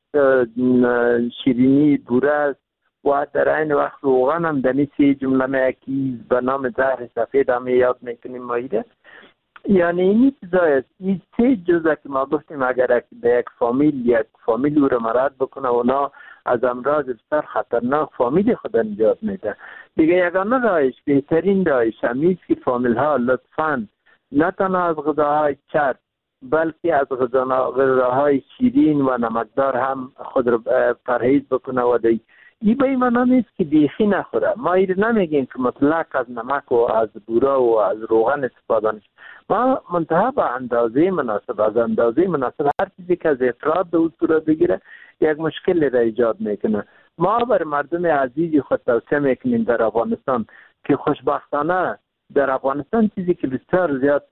[SPEAKER 7] شیرینی، بوره است و در این وقت روغن هم در سی جمله میکی به نام زهر سفید هم یاد میکنیم مایده. یعنی این چیزایی است، این سه جزء که ما گفتیم اگر به یک فامیل یک فامیل او را مراد بکنه، اونا از امراض بسیار خطرناک فامیل خود نجات میده. دیگه یگانه راهش، بهترین راهش همیست که فامیل ها لطفاً نه تنها از غذاهای چرب بلکه از غذاهای شیرین و نمکدار هم خود را پرهیز بکنه و دی این به این معنا نیست که بیخی نخوره. ما این نمیگیم که مطلق از نمک و از بوره و از روغن استفاده نشه. ما منتها به اندازه مناسب، از اندازه مناسب هر چیزی که از افراط به صورت بگیره یک مشکل را ایجاد میکنه. ما بر مردم عزیزی خود توصیه میکنیم در افغانستان که خوشبختانه در افغانستان چیزی که بسیار زیاد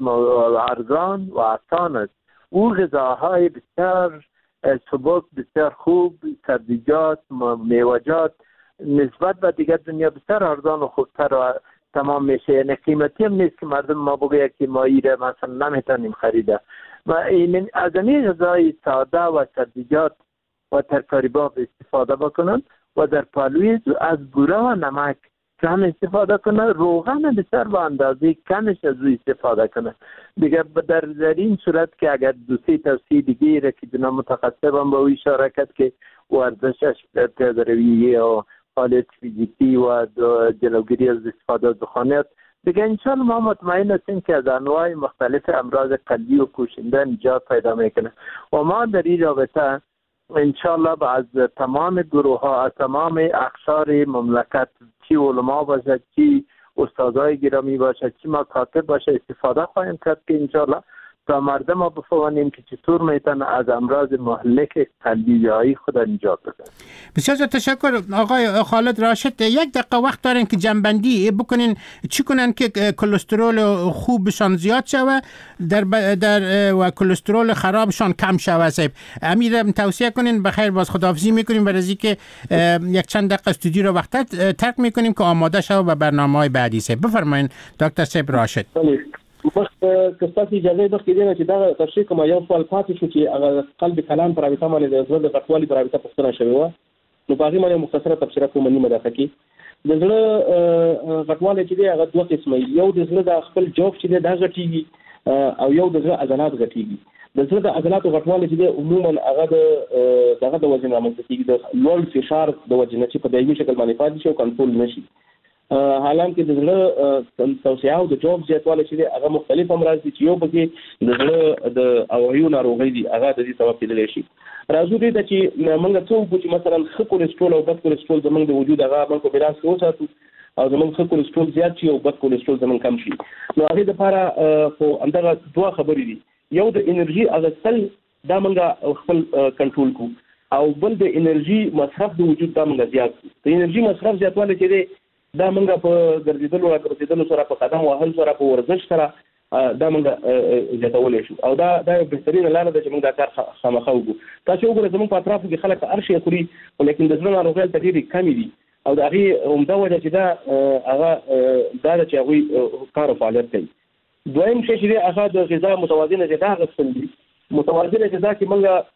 [SPEAKER 7] ارزان و آسان است، او غذاهای بسیار سبک، بسیار خوب، سبزیجات، میوه‌جات نسبت به دیگر دنیا بسیار ارزان و خوبتر و تمام میشه. یعنی قیمتی هم نیست که مردم ما بگه که ما ایره مثلا نمیتونیم خریده. و این از این غذای ساده و سبزیجات و ترکاری‌ها استفاده بکنن و در پالوی از بوره و نمک کم استفاده کنه، روغن بسیار به اندازه کمش از روی استفاده کنه. دیگه در, در این صورت که اگر دو سه توصیه دیگه را که جناب متخصص هم به او اشاره کرد که ورزشش پیاده‌روی و فعالیت فیزیکی و جلوگیری از استفاده از دخانیات، دیگه انشاءالله ما مطمئن هستیم که از انواع مختلف امراض قلبی و کوشنده نجات پیدا میکنه. و ما در این رابطه انشاءالله با از تمام گروه ها، از تمام اقشار مملکت، چی علما باشه، چی استادای گرامی باشه، چی مکاتب باشه، استفاده خواهیم کرد که انشاءالله تا مردم ما بفهمیم که چطور میتونن از امراض مهلک قلبی هایی خود نجات بدن.
[SPEAKER 5] بسیار تشکر آقای خالد راشد. یک دقیقه وقت دارین که جنبندی بکنین چی کنن که کلسترول خوبشان زیاد شوه در در و کلسترول خرابشان کم شوه. صاحب امیر توصیه کنین. بخیر، باز خداحافظی میکنیم برای اینکه یک چند دقیقه استودیو رو وقت ترک میکنیم که آماده شوه به برنامه‌های بعدی. صاحب بفرمایید دکتر صاحب راشد.
[SPEAKER 6] وخت که تاسو اجازه درکړئ دی چې دا تشریح کوم یو سوال پاتې شو چې هغه قلب کلام پر رابطه باندې د زړه د غټوالي پر رابطه پوښتنه شوې وه نو په هغه باندې مختصره تفسیر کوم نیمه دقیقه کې د زړه غټواله چې دی هغه دوه قسمه یو د زړه د خپل جوف چې دی دا غټیږي او یو د زړه عضلات غټیږي د زړه د عضلاتو غټواله چې دی عموما هغه د دغه د وزن رامنځته کیږي د لوړ فشار د وجه نه چې په دایمي شکل باندې پاتې شي او کنټرول نشي حالانکه د زړه توسعه او د جوف زیاتواله چې دی هغه مختلف امراض دي چې یو پکې د زړه د اوعیو ناروغي دي هغه د دې سبب کېدلی شي راځو دې ته چې موږ څه وکړو چې مثلا ښه کولېسترول او بد کولېسترول زموږ د وجود هغه موږ په میراث کې وساتو او زموږ ښه کولېسترول زیات شي او بد کولېسترول زموږ کم شي نو هغې دپاره خو همدغه دوه خبرې دي یو د انرژي اغستل دا موږ خپل کنټرول کړو او بل د انرژي مصرف د وجود دا موږ زیات کړو د انرژي مصرف زیاتوالی چې دی دا موږ په ګرځېدلو را ګرځېدلو سره په قدم وهل سره په ورزش سره دا موږ زیاتولی شو او دا دا یو بهترینه لاره ده چې موږ دا کار خامخا وکړو تاسو وګورئ زموږ په اطرافو کې خلک هر شی خوري خو لیکن د زړه ناروغۍ هلته ډېرې کمې دي او د هغې عمده وجه چې دا هغه دا ده چې هغوی کار او فعالیت کوي دویم شی چې دی هغه د غذا متوازنه غذا اخیستل دي متوازنه غذا کې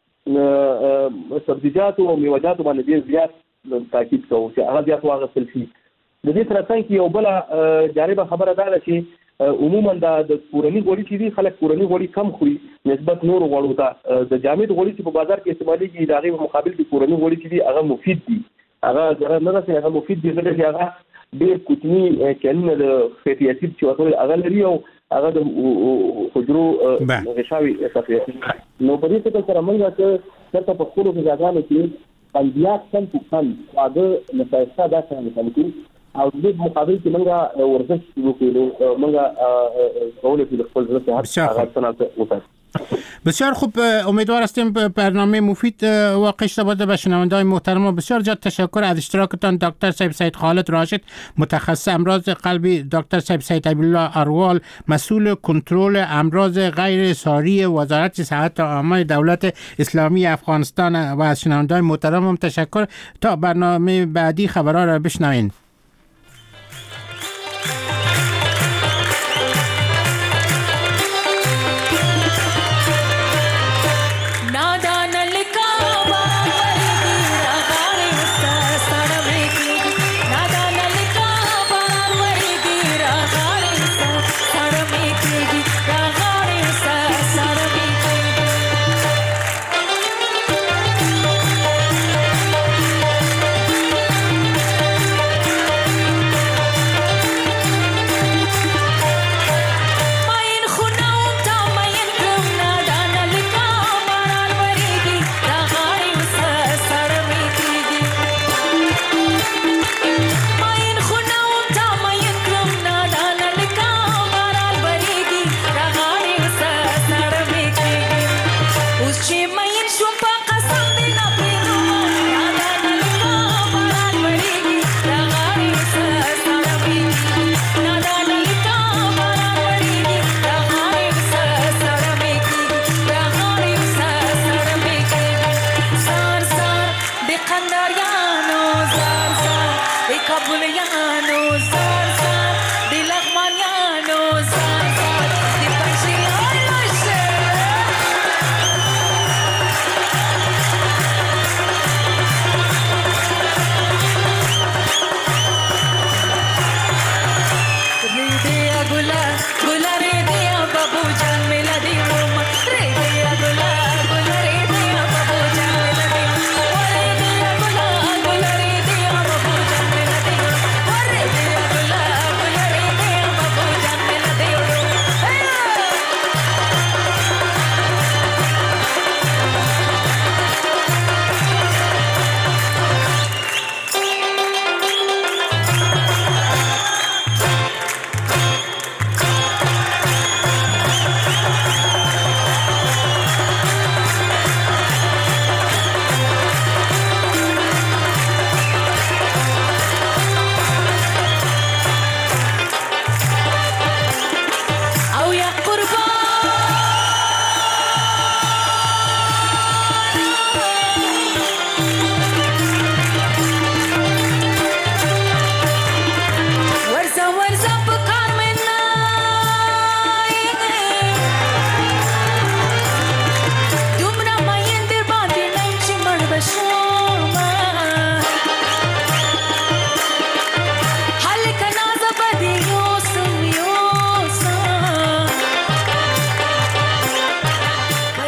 [SPEAKER 6] موږ سبزیجاتو او میوهجاتو باندې ډېر زیات تاکید کوو چې هغه زیات واخیستل شي د دې سره څنګه یو بله جالبه خبره دا ده چې عموما د کورني غوړي چې دي خلک کورني غوړي کم خوري نسبت نورو غوړو ته د جامد غوړي چې په بازار کې استعمالېږي د هغې په مقابل کې کورني غوړي چې دي هغه مفید دي هغه ضرر نه رسوي هغه مفید دي ځکه چې هغه ډېر کوچني کلونه د فیټي اسید چې ورته هغه لري او هغه د حجرو غشاوي صفحې نو په دې څه سره موږ چې درته په خپلو غذاګانو کې پنځه سم پوښتن خواږه نصایصه دا څنګه کوي او دې مقابل کې موږ ورزش شروع کړو موږ کولای شو خپل ځل صحت هغه څنګه وکړو
[SPEAKER 5] بسیار خوب امیدوار هستیم برنامه مفید واقع شده باشه به شنونده‌های محترم بسیار زیاد تشکر از اشتراکتان دکتر صاحب سید خالد راشد متخصص امراض قلبی دکتر صاحب سید عبدالله اروال مسئول کنترل امراض غیر ساری وزارت صحت عامه دولت اسلامی افغانستان و از شنونده‌های محترم تشکر تا برنامه بعدی خبرها را بشنوین.